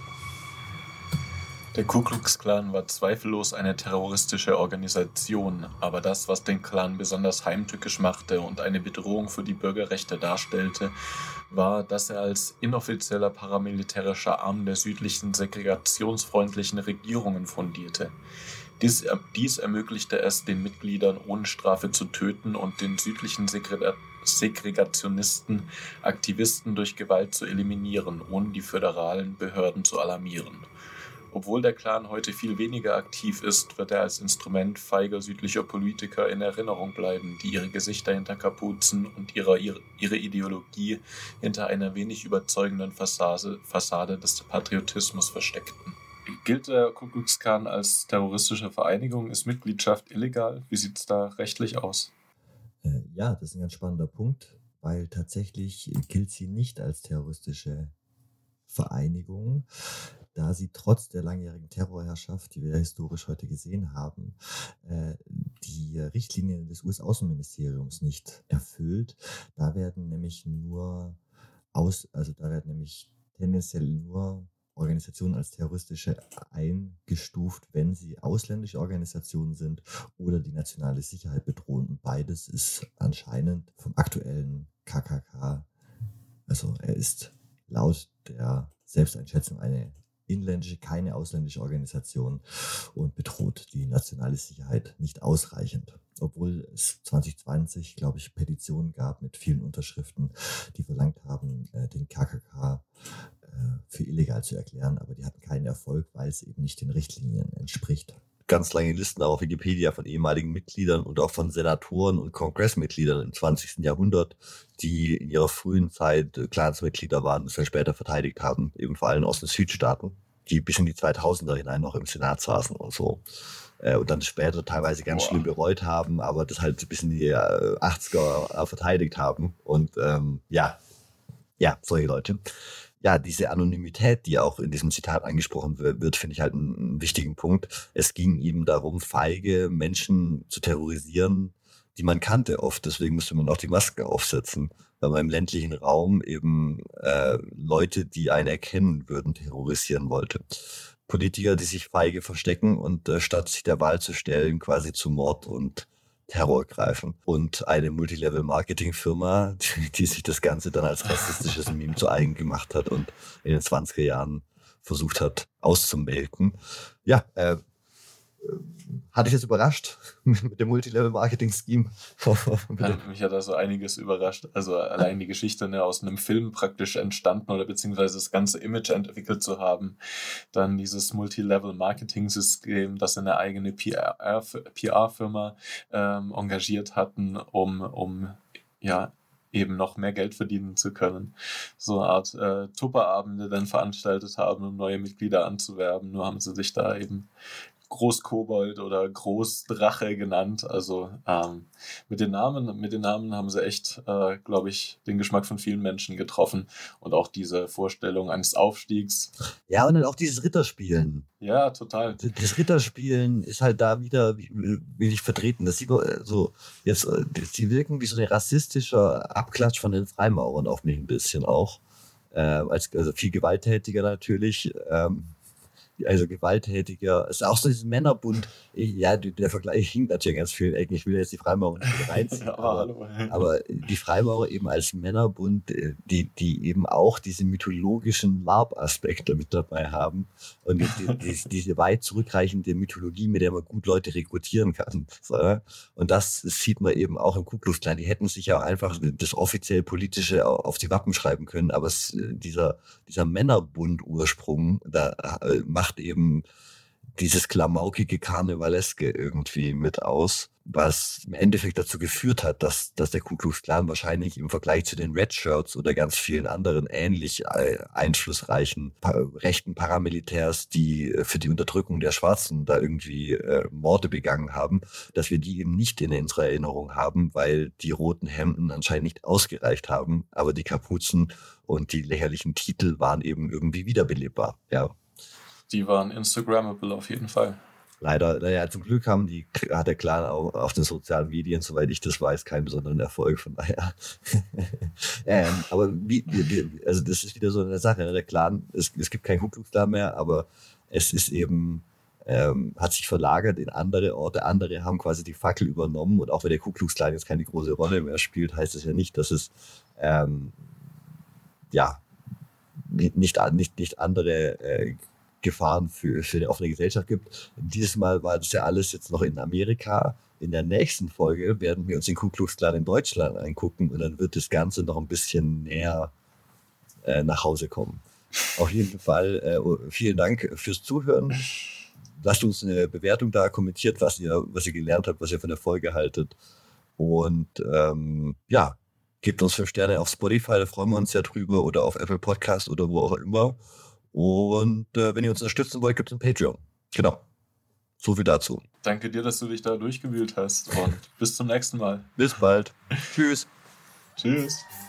Der Ku Klux Klan war zweifellos eine terroristische Organisation, aber das, was den Klan besonders heimtückisch machte und eine Bedrohung für die Bürgerrechte darstellte, war, dass er als inoffizieller paramilitärischer Arm der südlichen segregationsfreundlichen Regierungen fundierte. Dies, dies ermöglichte es den Mitgliedern ohne Strafe zu töten und den südlichen Segre- Segregationisten Aktivisten durch Gewalt zu eliminieren, ohne die föderalen Behörden zu alarmieren. Obwohl der Klan heute viel weniger aktiv ist, wird er als Instrument feiger südlicher Politiker in Erinnerung bleiben, die ihre Gesichter hinter Kapuzen und ihre, ihre Ideologie hinter einer wenig überzeugenden Fassade, Fassade des Patriotismus versteckten. Gilt der Ku Klux Klan als terroristische Vereinigung? Ist Mitgliedschaft illegal? Wie sieht es da rechtlich aus? Äh, ja, das ist ein ganz spannender Punkt, weil tatsächlich gilt sie nicht als terroristische Vereinigung, da sie trotz der langjährigen Terrorherrschaft, die wir historisch heute gesehen haben, äh, die Richtlinien des U S-Außenministeriums nicht erfüllt. Da werden nämlich nur aus, also da werden nämlich tendenziell nur Organisationen als terroristische eingestuft, wenn sie ausländische Organisationen sind oder die nationale Sicherheit bedrohen. Und beides ist anscheinend vom aktuellen K K K, also er ist laut der Selbsteinschätzung eine inländische, keine ausländische Organisation und bedroht die nationale Sicherheit nicht ausreichend. Obwohl es zwanzig zwanzig, glaube ich, Petitionen gab mit vielen Unterschriften, die verlangt haben, den K K K für illegal zu erklären, aber die hatten keinen Erfolg, weil es eben nicht den Richtlinien entspricht. ganz lange Listen auch auf Wikipedia von ehemaligen Mitgliedern und auch von Senatoren und Kongressmitgliedern im zwanzigsten Jahrhundert, die in ihrer frühen Zeit Clansmitglieder waren und es dann später verteidigt haben, eben vor allem aus den Südstaaten, die bis in die zweitausender hinein noch im Senat saßen und so. Und dann später teilweise ganz Boah. schlimm bereut haben, aber das halt bis in die achtziger verteidigt haben. Und ähm, ja, ja, solche Leute. Ja, diese Anonymität, die auch in diesem Zitat angesprochen wird, finde ich halt einen wichtigen Punkt. Es ging ihm darum, feige Menschen zu terrorisieren, die man kannte oft. Deswegen musste man auch die Maske aufsetzen, weil man im ländlichen Raum eben äh, Leute, die einen erkennen würden, terrorisieren wollte. Politiker, die sich feige verstecken und äh, statt sich der Wahl zu stellen, quasi zu Mord und Terror greifen. Und eine Multilevel-Marketing-Firma, die, die sich das Ganze dann als rassistisches Meme zu eigen gemacht hat und in den zwanziger Jahren versucht hat auszumelken. Ja, äh, hatte ich jetzt überrascht mit dem Multilevel-Marketing-Scheme? Ja, mich hat da so einiges überrascht. Also allein die Geschichte, ne, aus einem Film praktisch entstanden oder beziehungsweise das ganze Image entwickelt zu haben. Dann dieses Multilevel-Marketing-System, das eine eigene P R-Firma ähm, engagiert hatten, um, um ja eben noch mehr Geld verdienen zu können. So eine Art äh, Tupperabende dann veranstaltet haben, um neue Mitglieder anzuwerben. Nur haben sie sich da eben Großkobold oder Großdrache genannt. Also ähm, mit den Namen, mit den Namen haben sie echt, äh, glaube ich, den Geschmack von vielen Menschen getroffen und auch diese Vorstellung eines Aufstiegs. Ja, und dann auch dieses Ritterspielen. Ja, total. Das Ritterspielen ist halt da wieder wenig vertreten. Das sieht man so, jetzt, sie wirken wie so ein rassistischer Abklatsch von den Freimaurern auf mich ein bisschen auch. Äh, als, also viel gewalttätiger natürlich. Ähm, Also gewalttätiger, es ist auch so dieses Männerbund, ja, der Vergleich hinkt natürlich ganz viel Ecken, ich will jetzt die Freimaurer nicht wieder reinziehen, ja, aber, aber die Freimaurer eben als Männerbund, die, die eben auch diese mythologischen LARP-Aspekte mit dabei haben und die, die, diese weit zurückreichende Mythologie, mit der man gut Leute rekrutieren kann. Und das sieht man eben auch im Ku Klux Klan. Die hätten sich ja auch einfach das offiziell Politische auf die Wappen schreiben können, aber es, dieser, dieser Männerbund-Ursprung, da macht eben dieses klamaukige Karnevaleske irgendwie mit aus, was im Endeffekt dazu geführt hat, dass, dass der Ku Klux Klan wahrscheinlich im Vergleich zu den Red Shirts oder ganz vielen anderen ähnlich einflussreichen pa- rechten Paramilitärs, die für die Unterdrückung der Schwarzen da irgendwie äh, Morde begangen haben, dass wir die eben nicht in unserer Erinnerung haben, weil die roten Hemden anscheinend nicht ausgereicht haben, aber die Kapuzen und die lächerlichen Titel waren eben irgendwie wiederbelebbar, ja. Die waren Instagrammable auf jeden Fall. Leider, naja, zum Glück haben die, hat der Clan auch auf den sozialen Medien, soweit ich das weiß, keinen besonderen Erfolg, von daher. ähm, aber wie, wie, also das ist wieder so eine Sache, ne? Der Clan, es, es gibt keinen Ku Klux Klan mehr, aber es ist eben, ähm, hat sich verlagert in andere Orte, andere haben quasi die Fackel übernommen und auch wenn der Ku Klux Klan jetzt keine große Rolle mehr spielt, heißt es ja nicht, dass es, ähm, ja, nicht, nicht, nicht andere, äh, Gefahren für, für die offene Gesellschaft gibt. Dieses Mal war das ja alles jetzt noch in Amerika. In der nächsten Folge werden wir uns den Ku Klux Klan in Deutschland angucken und dann wird das Ganze noch ein bisschen näher äh, nach Hause kommen. Auf jeden Fall äh, vielen Dank fürs Zuhören. Lasst uns eine Bewertung da, kommentiert, was ihr, was ihr gelernt habt, was ihr von der Folge haltet. Und ähm, ja, gebt uns fünf Sterne auf Spotify, da freuen wir uns ja drüber, oder auf Apple Podcast oder wo auch immer. Und äh, wenn ihr uns unterstützen wollt, gibt es ein Patreon. Genau. So viel dazu. Danke dir, dass du dich da durchgewühlt hast und bis zum nächsten Mal. Bis bald. Tschüss. Tschüss.